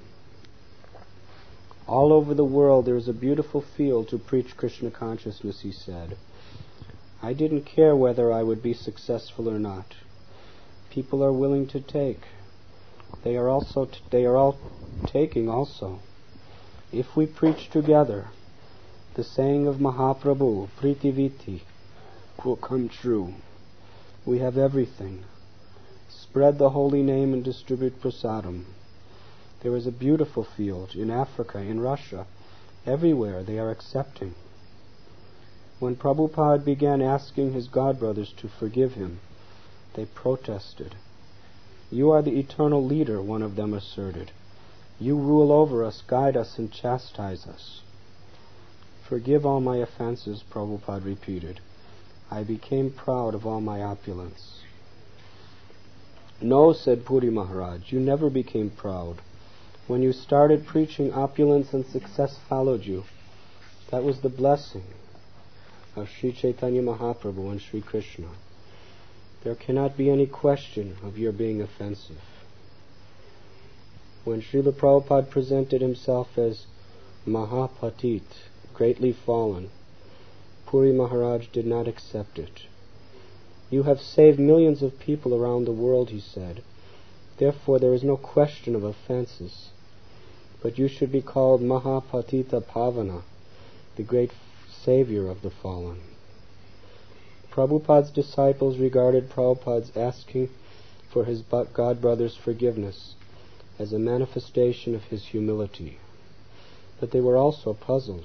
S1: All over the world there is a beautiful field to preach Krishna consciousness, he said. I didn't care whether I would be successful or not. People are willing to take. They are all taking also. If we preach together, the saying of Mahaprabhu, Pritiviti, will come true. We have everything. Spread the holy name and distribute prasadam. There is a beautiful field in Africa, in Russia. Everywhere they are accepting. When Prabhupada began asking his godbrothers to forgive him, they protested. You are the eternal leader, one of them asserted. You rule over us, guide us, and chastise us. Forgive all my offenses, Prabhupada repeated. I became proud of all my opulence. No, said Puri Maharaj, you never became proud. When you started preaching, opulence and success followed you. That was the blessing of Sri Chaitanya Mahaprabhu and Sri Krishna. There cannot be any question of your being offensive. When Srila Prabhupada presented himself as Mahapatit, greatly fallen, Puri Maharaj did not accept it. You have saved millions of people around the world, he said. Therefore there is no question of offenses. But you should be called Mahapatita Pavana, the great savior of the fallen. Prabhupada's disciples regarded Prabhupada's asking for his godbrother's forgiveness as a manifestation of his humility. But they were also puzzled.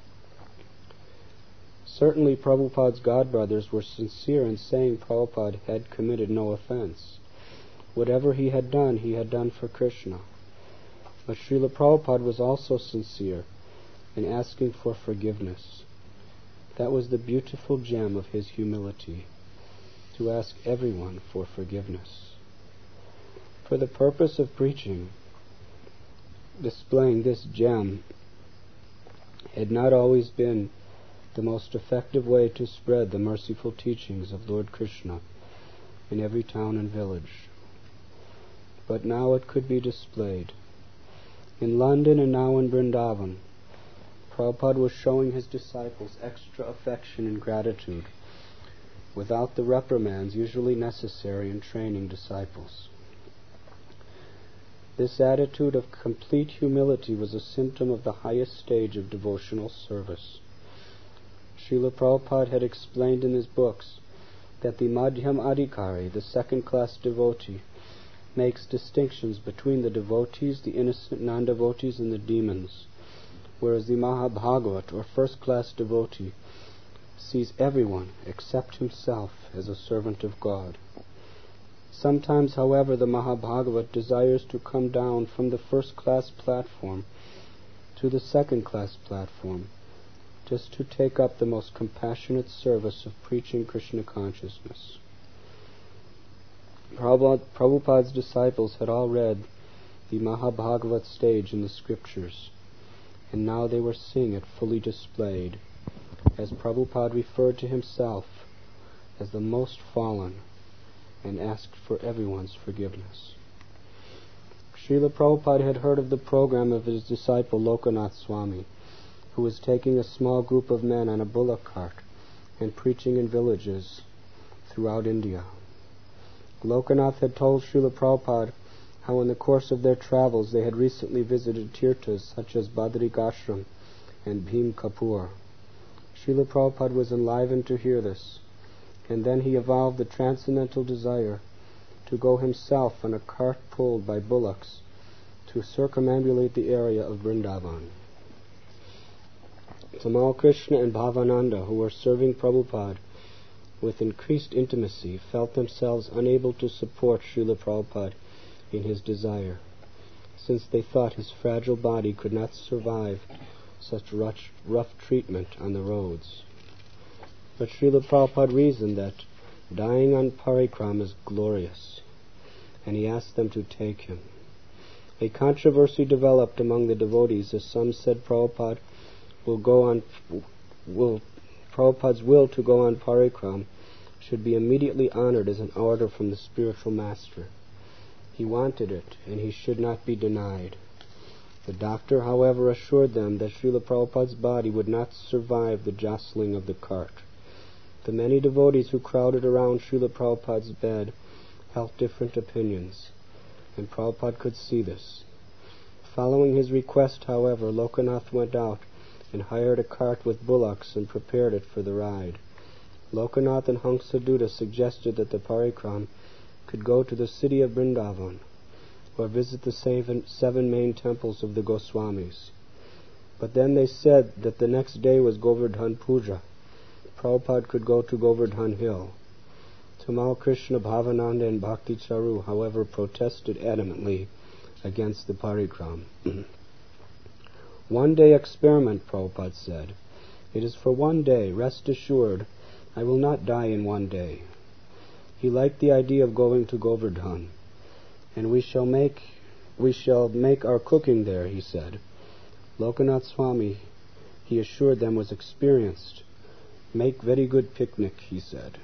S1: Certainly Prabhupada's godbrothers were sincere in saying Prabhupada had committed no offense. Whatever he had done for Krishna. But Srila Prabhupada was also sincere in asking for forgiveness. That was the beautiful gem of his humility, to ask everyone for forgiveness. For the purpose of preaching, displaying this gem had not always been the most effective way to spread the merciful teachings of Lord Krishna in every town and village. But now it could be displayed. In London and now in Vrindavan, Prabhupada was showing his disciples extra affection and gratitude without the reprimands usually necessary in training disciples. This attitude of complete humility was a symptom of the highest stage of devotional service. Srila Prabhupada had explained in his books that the Madhyam Adhikari, the second-class devotee, makes distinctions between the devotees, the innocent non-devotees, and the demons, whereas the Mahabhagavat, or first-class devotee, sees everyone except himself as a servant of God. Sometimes, however, the Mahabhagavat desires to come down from the first-class platform to the second-class platform, just to take up the most compassionate service of preaching Krishna consciousness. Prabhupada's disciples had all read the Mahabhagavat stage in the scriptures, and now they were seeing it fully displayed, as Prabhupada referred to himself as the most fallen and asked for everyone's forgiveness. Srila Prabhupada had heard of the program of his disciple Lokanath Swami, who was taking a small group of men on a bullock cart and preaching in villages throughout India. Lokanath had told Srila Prabhupada how in the course of their travels they had recently visited tirthas such as Badrik Ashram and Bhim Kapur. Srila Prabhupada was enlivened to hear this, and then he evolved the transcendental desire to go himself on a cart pulled by bullocks to circumambulate the area of Vrindavan. Tamal Krishna and Bhavananda, who were serving Prabhupada with increased intimacy, felt themselves unable to support Srila Prabhupada in his desire, since they thought his fragile body could not survive such rough treatment on the roads. But Srila Prabhupada reasoned that dying on parikram is glorious, and he asked them to take him. A controversy developed among the devotees as some said Prabhupada Prabhupada's will to go on parikram should be immediately honored as an order from the spiritual master. He wanted it, and he should not be denied. The doctor, however, assured them that Srila Prabhupada's body would not survive the jostling of the cart. The many devotees who crowded around Srila Prabhupada's bed held different opinions, and Prabhupada could see this. Following his request, however, Lokanath went out and hired a cart with bullocks and prepared it for the ride. Lokanath and Hansadutta suggested that the parikram could go to the city of Vrindavan, or visit the seven main temples of the Goswamis. But then they said that the next day was Govardhan Puja. Prabhupada could go to Govardhan Hill. Tamal Krishna, Bhavananda, and Bhakti Charu, however, protested adamantly against the parikram. One-day experiment, Prabhupada said. It is for one day. Rest assured, I will not die in one day. He liked the idea of going to Govardhan, and we shall make our cooking there, he said. Lokanath Swami, he assured them, was experienced. Make very good picnic, he said.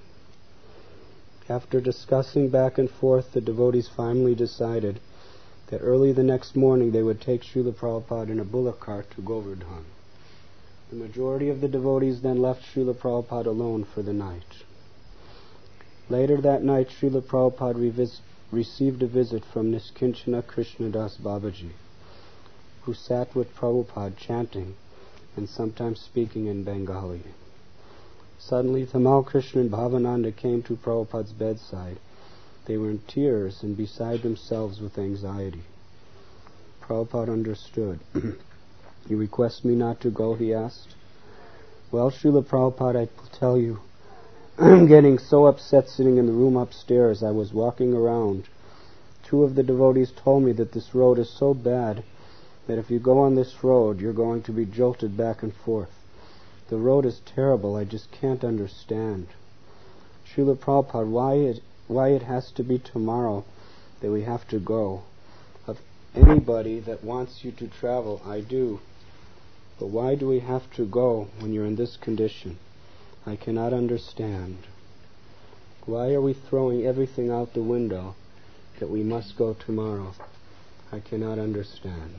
S1: After discussing back and forth, the devotees finally decided that early the next morning they would take Srila Prabhupada in a bullock cart to Govardhan. The majority of the devotees then left Srila Prabhupada alone for the night. Later that night, Srila Prabhupada received a visit from Niskinchana Krishnadas Babaji, who sat with Prabhupada chanting and sometimes speaking in Bengali. Suddenly, Tamal Krishna and Bhavananda came to Prabhupada's bedside. They were in tears and beside themselves with anxiety. Prabhupada understood. You request me not to go, he asked. Well, Srila Prabhupada, I will tell you, I'm getting so upset sitting in the room upstairs. I was walking around. Two of the devotees told me that this road is so bad that if you go on this road, you're going to be jolted back and forth. The road is terrible. I just can't understand. Srila Prabhupada, why it has to be tomorrow that we have to go? Of anybody that wants you to travel, I do. But why do we have to go when you're in this condition? I cannot understand. Why are we throwing everything out the window that we must go tomorrow? I cannot understand.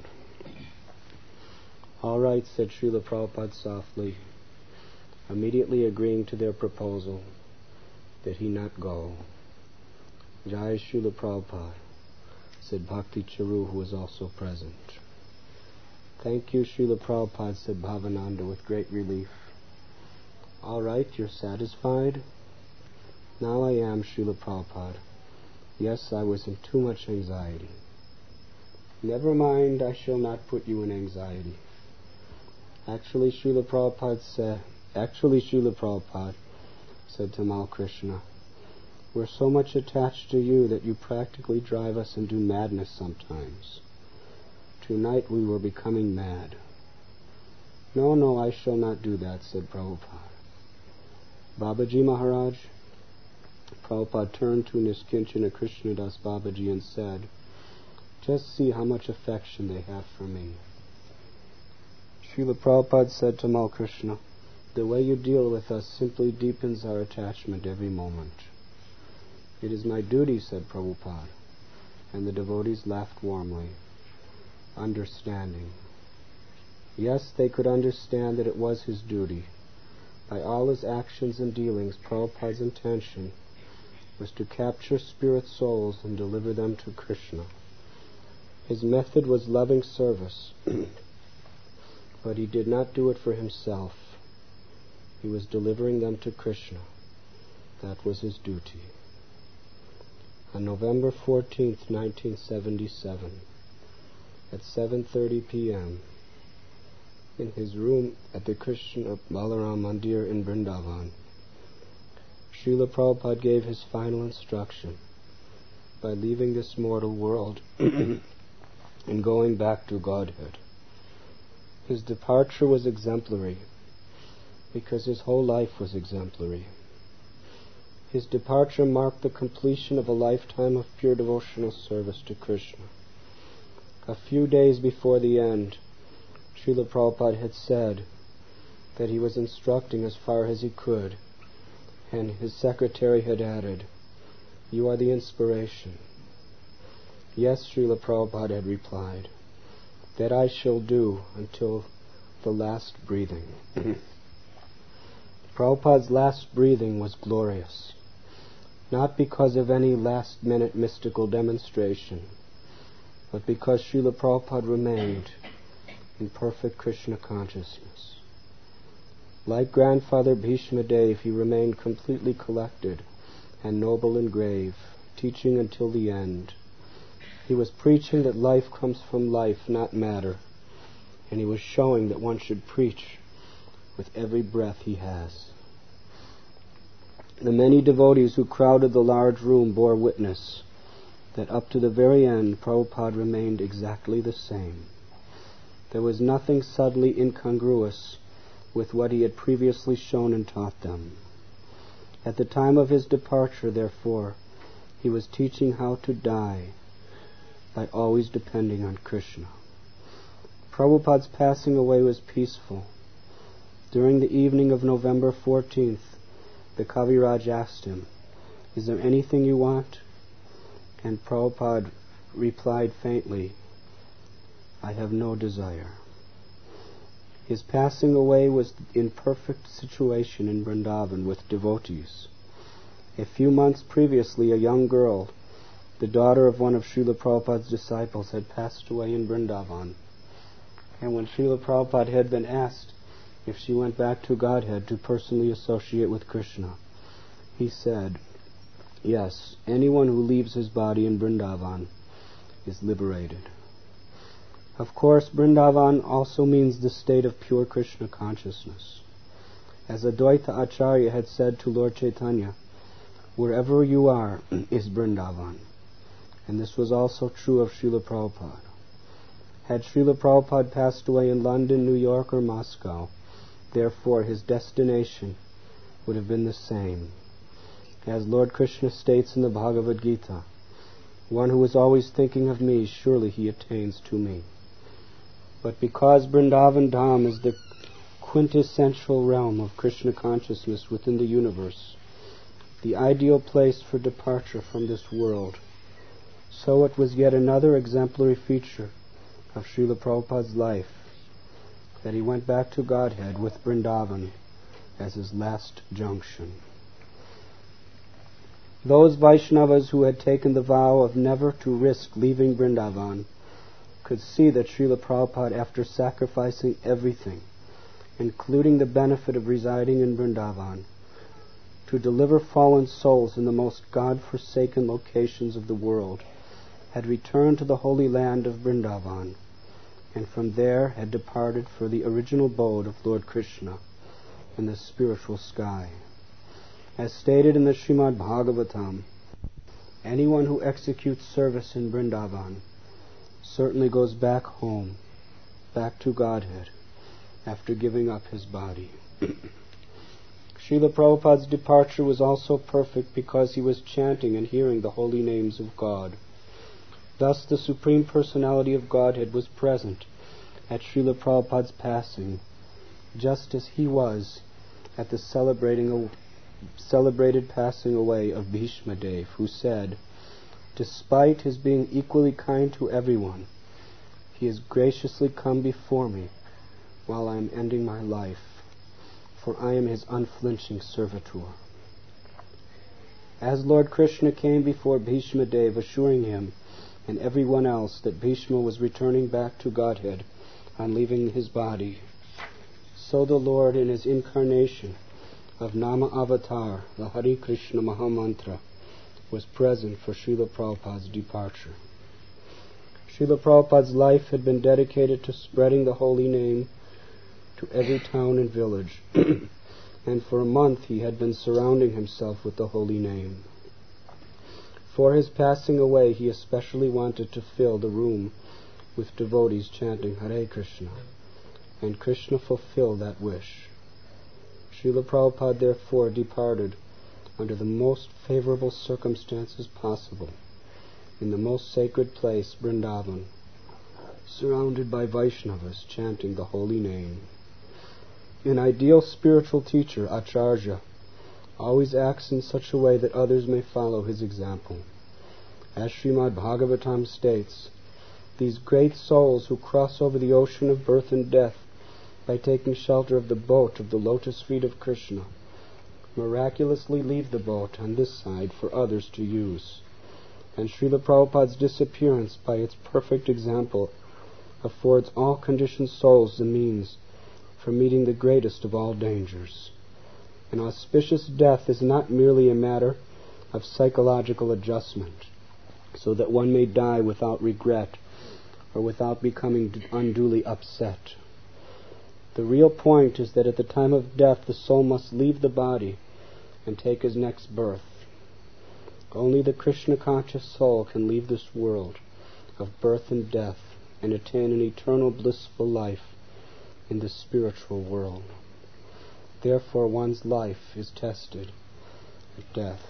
S1: All right, said Srila Prabhupada softly, immediately agreeing to their proposal that he not go. Jai Srila Prabhupada, said Bhakti Charu, who was also present. Thank you, Srila Prabhupada, said Bhavananda with great relief. All right, you're satisfied? Now I am, Srila Prabhupada. Yes, I was in too much anxiety. Never mind, I shall not put you in anxiety. Actually, Srila Prabhupada, said Tamal Krishna, we're so much attached to you that you practically drive us into madness sometimes. Tonight we were becoming mad. No, I shall not do that, said Prabhupada. Babaji Maharaj, Prabhupada turned to Niskinchana Krishnadas Babaji and said, just see how much affection they have for me. Srila Prabhupada said to Tamal Krishna, the way you deal with us simply deepens our attachment every moment. It is my duty, said Prabhupada, and the devotees laughed warmly. Understanding. Yes, they could understand that it was his duty. By all his actions and dealings, Prabhupada's intention was to capture spirit souls and deliver them to Krishna. His method was loving service, but he did not do it for himself. He was delivering them to Krishna. That was his duty. On November 14th, 1977, at 7:30 p.m., in his room at the Krishna Balaram Mandir in Vrindavan, Srila Prabhupada gave his final instruction by leaving this mortal world and going back to Godhead. His departure was exemplary. because his whole life was exemplary. His departure marked the completion of a lifetime of pure devotional service to Krishna. A few days before the end, Srila Prabhupada had said that he was instructing as far as he could, and his secretary had added, "You are the inspiration." "Yes," Srila Prabhupada had replied, "that I shall do until the last breathing." Prabhupada's last breathing was glorious, not because of any last-minute mystical demonstration, but because Srila Prabhupada remained in perfect Krishna consciousness. Like Grandfather Bhishma Dev, he remained completely collected and noble and grave, teaching until the end. He was preaching that life comes from life, not matter, and he was showing that one should preach with every breath he has. The many devotees who crowded the large room bore witness that up to the very end, Prabhupada remained exactly the same. There was nothing subtly incongruous with what he had previously shown and taught them. At the time of his departure, therefore, he was teaching how to die by always depending on Krishna. Prabhupada's passing away was peaceful. During the evening of November 14th, the Kaviraj asked him, "Is there anything you want?" And Prabhupada replied faintly, "I have no desire." His passing away was in perfect situation in Vrindavan with devotees. A few months previously, a young girl, the daughter of one of Srila Prabhupada's disciples, had passed away in Vrindavan. And when Srila Prabhupada had been asked if she went back to Godhead to personally associate with Krishna, he said, "Yes, anyone who leaves his body in Vrindavan is liberated." Of course, Vrindavan also means the state of pure Krishna consciousness. As Advaita Acharya had said to Lord Chaitanya, "Wherever you are is Vrindavan." And this was also true of Srila Prabhupada. Had Srila Prabhupada passed away in London, New York, or Moscow, therefore his destination would have been the same. As Lord Krishna states in the Bhagavad Gita, "One who is always thinking of me, surely he attains to me." But because Vrindavan Dham is the quintessential realm of Krishna consciousness within the universe, the ideal place for departure from this world, so it was yet another exemplary feature of Srila Prabhupada's life that he went back to Godhead with Vrindavan as his last junction. Those Vaishnavas who had taken the vow of never to risk leaving Vrindavan could see that Srila Prabhupada, after sacrificing everything, including the benefit of residing in Vrindavan, to deliver fallen souls in the most God-forsaken locations of the world, had returned to the holy land of Vrindavan, and from there had departed for the original abode of Lord Krishna in the spiritual sky. As stated in the Srimad Bhagavatam, anyone who executes service in Vrindavan certainly goes back home, back to Godhead, after giving up his body. Srila Prabhupada's departure was also perfect because he was chanting and hearing the holy names of God. Thus the Supreme Personality of Godhead was present at Srila Prabhupada's passing, just as he was at the celebrated passing away of Bhishma Dev, who said, "Despite his being equally kind to everyone, he has graciously come before me while I am ending my life, for I am his unflinching servitor." As Lord Krishna came before Bhishma Dev, assuring him and everyone else that Bhishma was returning back to Godhead on leaving his body, so the Lord, in his incarnation of Nama Avatar, the Hare Krishna Mahamantra, was present for Srila Prabhupada's departure. Srila Prabhupada's life had been dedicated to spreading the holy name to every town and village, and for a month he had been surrounding himself with the holy name. For his passing away, he especially wanted to fill the room with devotees chanting Hare Krishna, and Krishna fulfilled that wish. Srila Prabhupada therefore departed under the most favorable circumstances possible, in the most sacred place, Vrindavan, surrounded by Vaishnavas chanting the holy name. An ideal spiritual teacher, Acharya, always acts in such a way that others may follow his example. As Srimad Bhagavatam states, these great souls who cross over the ocean of birth and death by taking shelter of the boat of the lotus feet of Krishna miraculously leave the boat on this side for others to use. And Srila Prabhupada's disappearance, by its perfect example, affords all conditioned souls the means for meeting the greatest of all dangers. An auspicious death is not merely a matter of psychological adjustment, so that one may die without regret or without becoming unduly upset. The real point is that at the time of death the soul must leave the body and take his next birth. Only the Krishna-conscious soul can leave this world of birth and death and attain an eternal blissful life in the spiritual world. Therefore one's life is tested at death.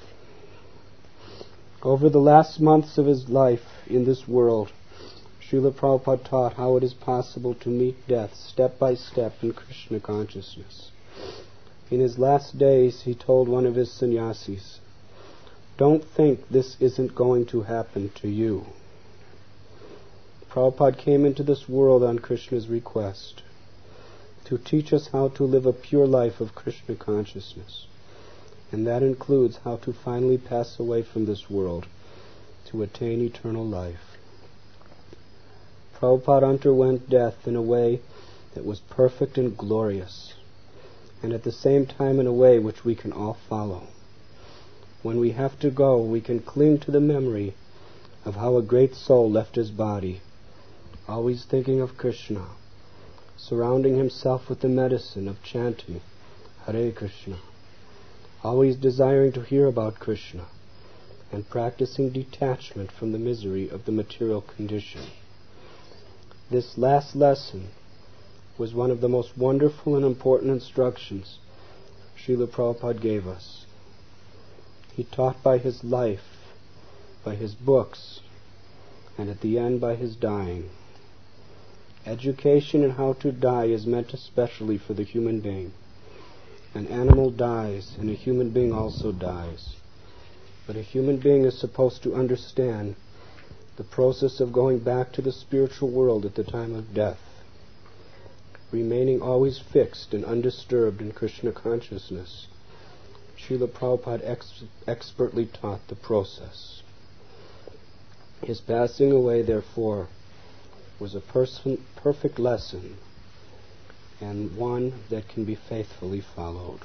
S1: Over the last months of his life in this world, Srila Prabhupada taught how it is possible to meet death step by step in Krishna consciousness. In his last days, he told one of his sannyasis, "Don't think this isn't going to happen to you." Prabhupada came into this world on Krishna's request to teach us how to live a pure life of Krishna consciousness, and that includes how to finally pass away from this world to attain eternal life. Prabhupada underwent death in a way that was perfect and glorious, and at the same time in a way which we can all follow. When we have to go, we can cling to the memory of how a great soul left his body, always thinking of Krishna, surrounding himself with the medicine of chanting Hare Krishna, always desiring to hear about Krishna, and practicing detachment from the misery of the material condition. This last lesson was one of the most wonderful and important instructions Srila Prabhupada gave us. He taught by his life, by his books, and at the end by his dying. Education in how to die is meant especially for the human being. An animal dies, and a human being also dies. But a human being is supposed to understand the process of going back to the spiritual world at the time of death, remaining always fixed and undisturbed in Krishna consciousness. Srila Prabhupada expertly taught the process. His passing away, therefore, was a perfect lesson, and one that can be faithfully followed.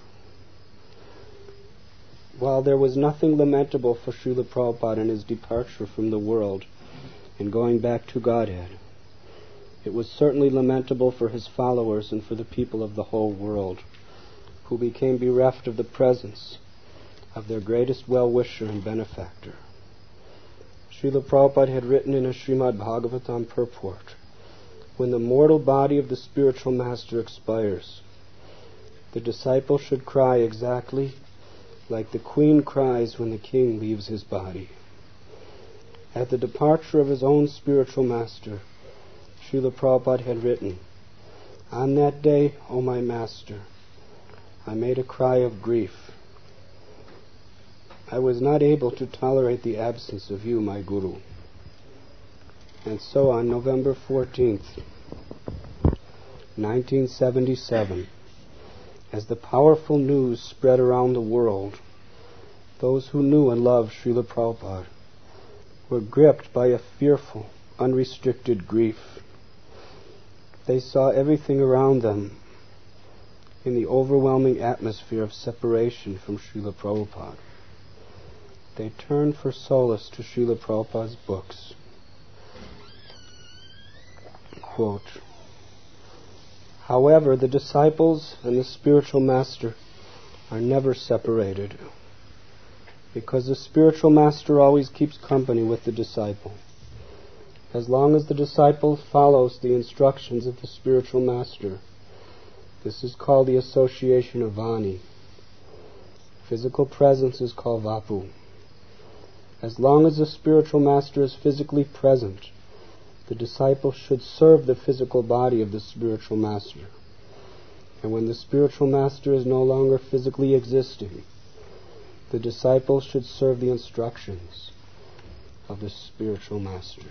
S1: While there was nothing lamentable for Srila Prabhupada in his departure from the world and going back to Godhead, it was certainly lamentable for his followers and for the people of the whole world, who became bereft of the presence of their greatest well-wisher and benefactor. Srila Prabhupada had written in a Srimad Bhagavatam purport, "When the mortal body of the spiritual master expires, the disciple should cry exactly like the queen cries when the king leaves his body." At the departure of his own spiritual master, Srila Prabhupada had written, "On that day, O my master, I made a cry of grief. I was not able to tolerate the absence of you, my Guru." And so on November 14th, 1977, as the powerful news spread around the world, those who knew and loved Srila Prabhupada were gripped by a fearful, unrestricted grief. They saw everything around them in the overwhelming atmosphere of separation from Srila Prabhupada. They turned for solace to Srila Prabhupada's books. Quote, "However, the disciples and the spiritual master are never separated, because the spiritual master always keeps company with the disciple. As long as the disciple follows the instructions of the spiritual master, This is called the association of Vani. Physical presence is called Vapu. As long as the spiritual master is physically present, the disciple should serve the physical body of the spiritual master. And when the spiritual master is no longer physically existing, the disciple should serve the instructions of the spiritual master.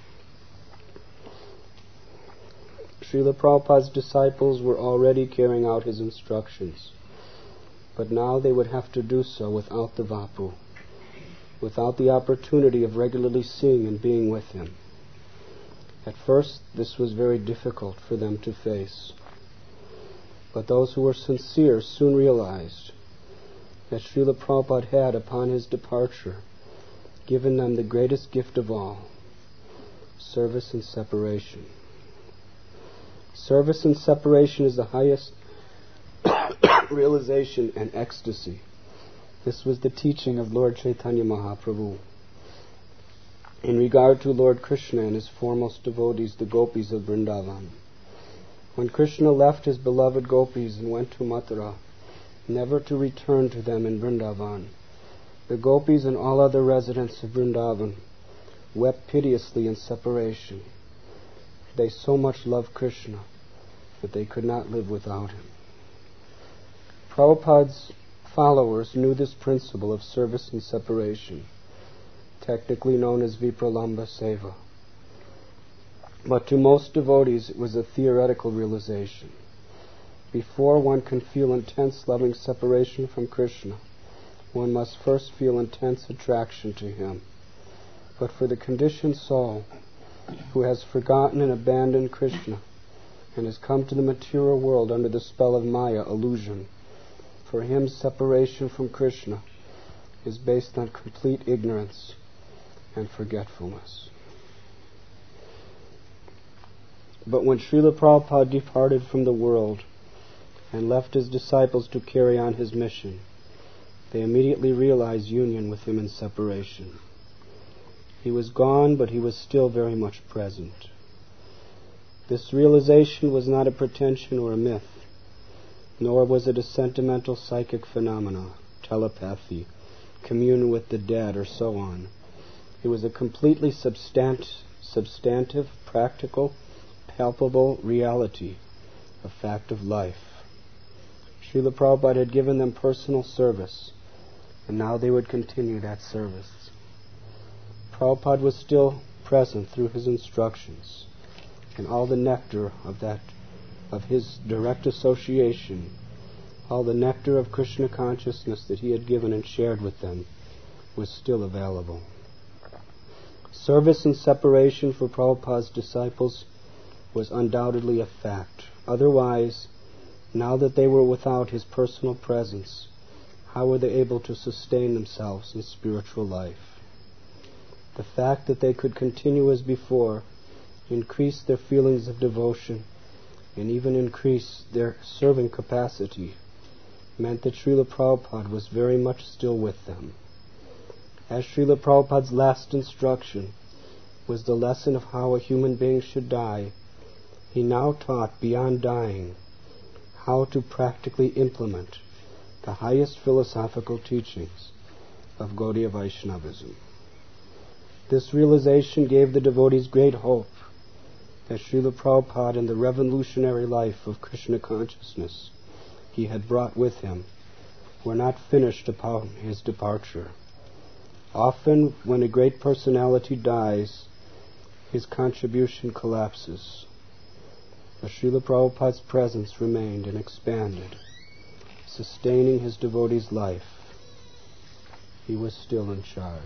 S1: Srila Prabhupada's disciples were already carrying out his instructions, but now they would have to do so without the Vapu, without the opportunity of regularly seeing and being with him. At first, this was very difficult for them to face, but those who were sincere soon realized that Srila Prabhupada had, upon his departure, given them the greatest gift of all, service and separation. Service and separation is the highest realization and ecstasy. This was the teaching of Lord Chaitanya Mahaprabhu. In regard to Lord Krishna and his foremost devotees, the gopis of Vrindavan. When Krishna left his beloved gopis and went to Mathura, never to return to them in Vrindavan, the gopis and all other residents of Vrindavan wept piteously in separation. They so much loved Krishna that they could not live without him. Prabhupada's followers knew this principle of service and separation, technically known as Vipralamba Seva. But to most devotees it was a theoretical realization. Before one can feel intense loving separation from Krishna, one must first feel intense attraction to him. But for the conditioned soul who has forgotten and abandoned Krishna and has come to the material world under the spell of Maya, illusion, for him separation from Krishna is based on complete ignorance and forgetfulness. But when Srila Prabhupada departed from the world and left his disciples to carry on his mission, they immediately realized union with him in separation. He was gone, but he was still very much present. This realization was not a pretension or a myth, nor was it a sentimental psychic phenomena, telepathy, communion with the dead, or so on. It was a completely substantive, practical, palpable reality, a fact of life. Srila Prabhupada had given them personal service, and now they would continue that service. Prabhupada was still present through his instructions, and all the nectar of his direct association, all the nectar of Krishna consciousness that he had given and shared with them, was still available. Service and separation for Prabhupada's disciples was undoubtedly a fact. Otherwise, now that they were without his personal presence, how were they able to sustain themselves in spiritual life? The fact that they could continue as before increased their feelings of devotion and even increased their serving capacity meant that Srila Prabhupada was very much still with them. As Srila Prabhupada's last instruction was the lesson of how a human being should die, he now taught, beyond dying, how to practically implement the highest philosophical teachings of Gaudiya Vaishnavism. This realization gave the devotees great hope that Srila Prabhupada and the revolutionary life of Krishna consciousness he had brought with him were not finished upon his departure. Often, when a great personality dies, his contribution collapses. But Srila Prabhupada's presence remained and expanded, sustaining his devotee's life. He was still in charge.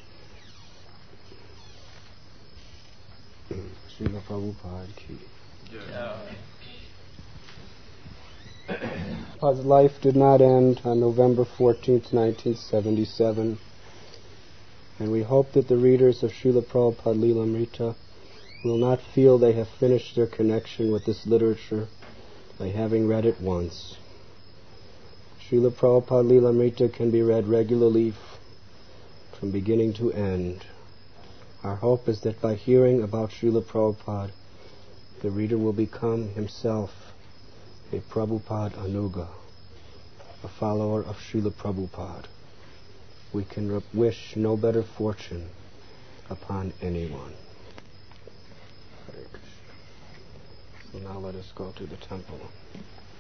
S1: Srila Prabhupada ki. Prabhupada's life did not end on November 14th, 1977, and we hope that the readers of Srila Prabhupada Lilamrita will not feel they have finished their connection with this literature by having read it once. Srila Prabhupada Lilamrita can be read regularly from beginning to end. Our hope is that by hearing about Srila Prabhupada, the reader will become himself a Prabhupada Anuga, a follower of Srila Prabhupada, we can wish no better fortune upon anyone. Hare Krishna. So now let us go to the temple.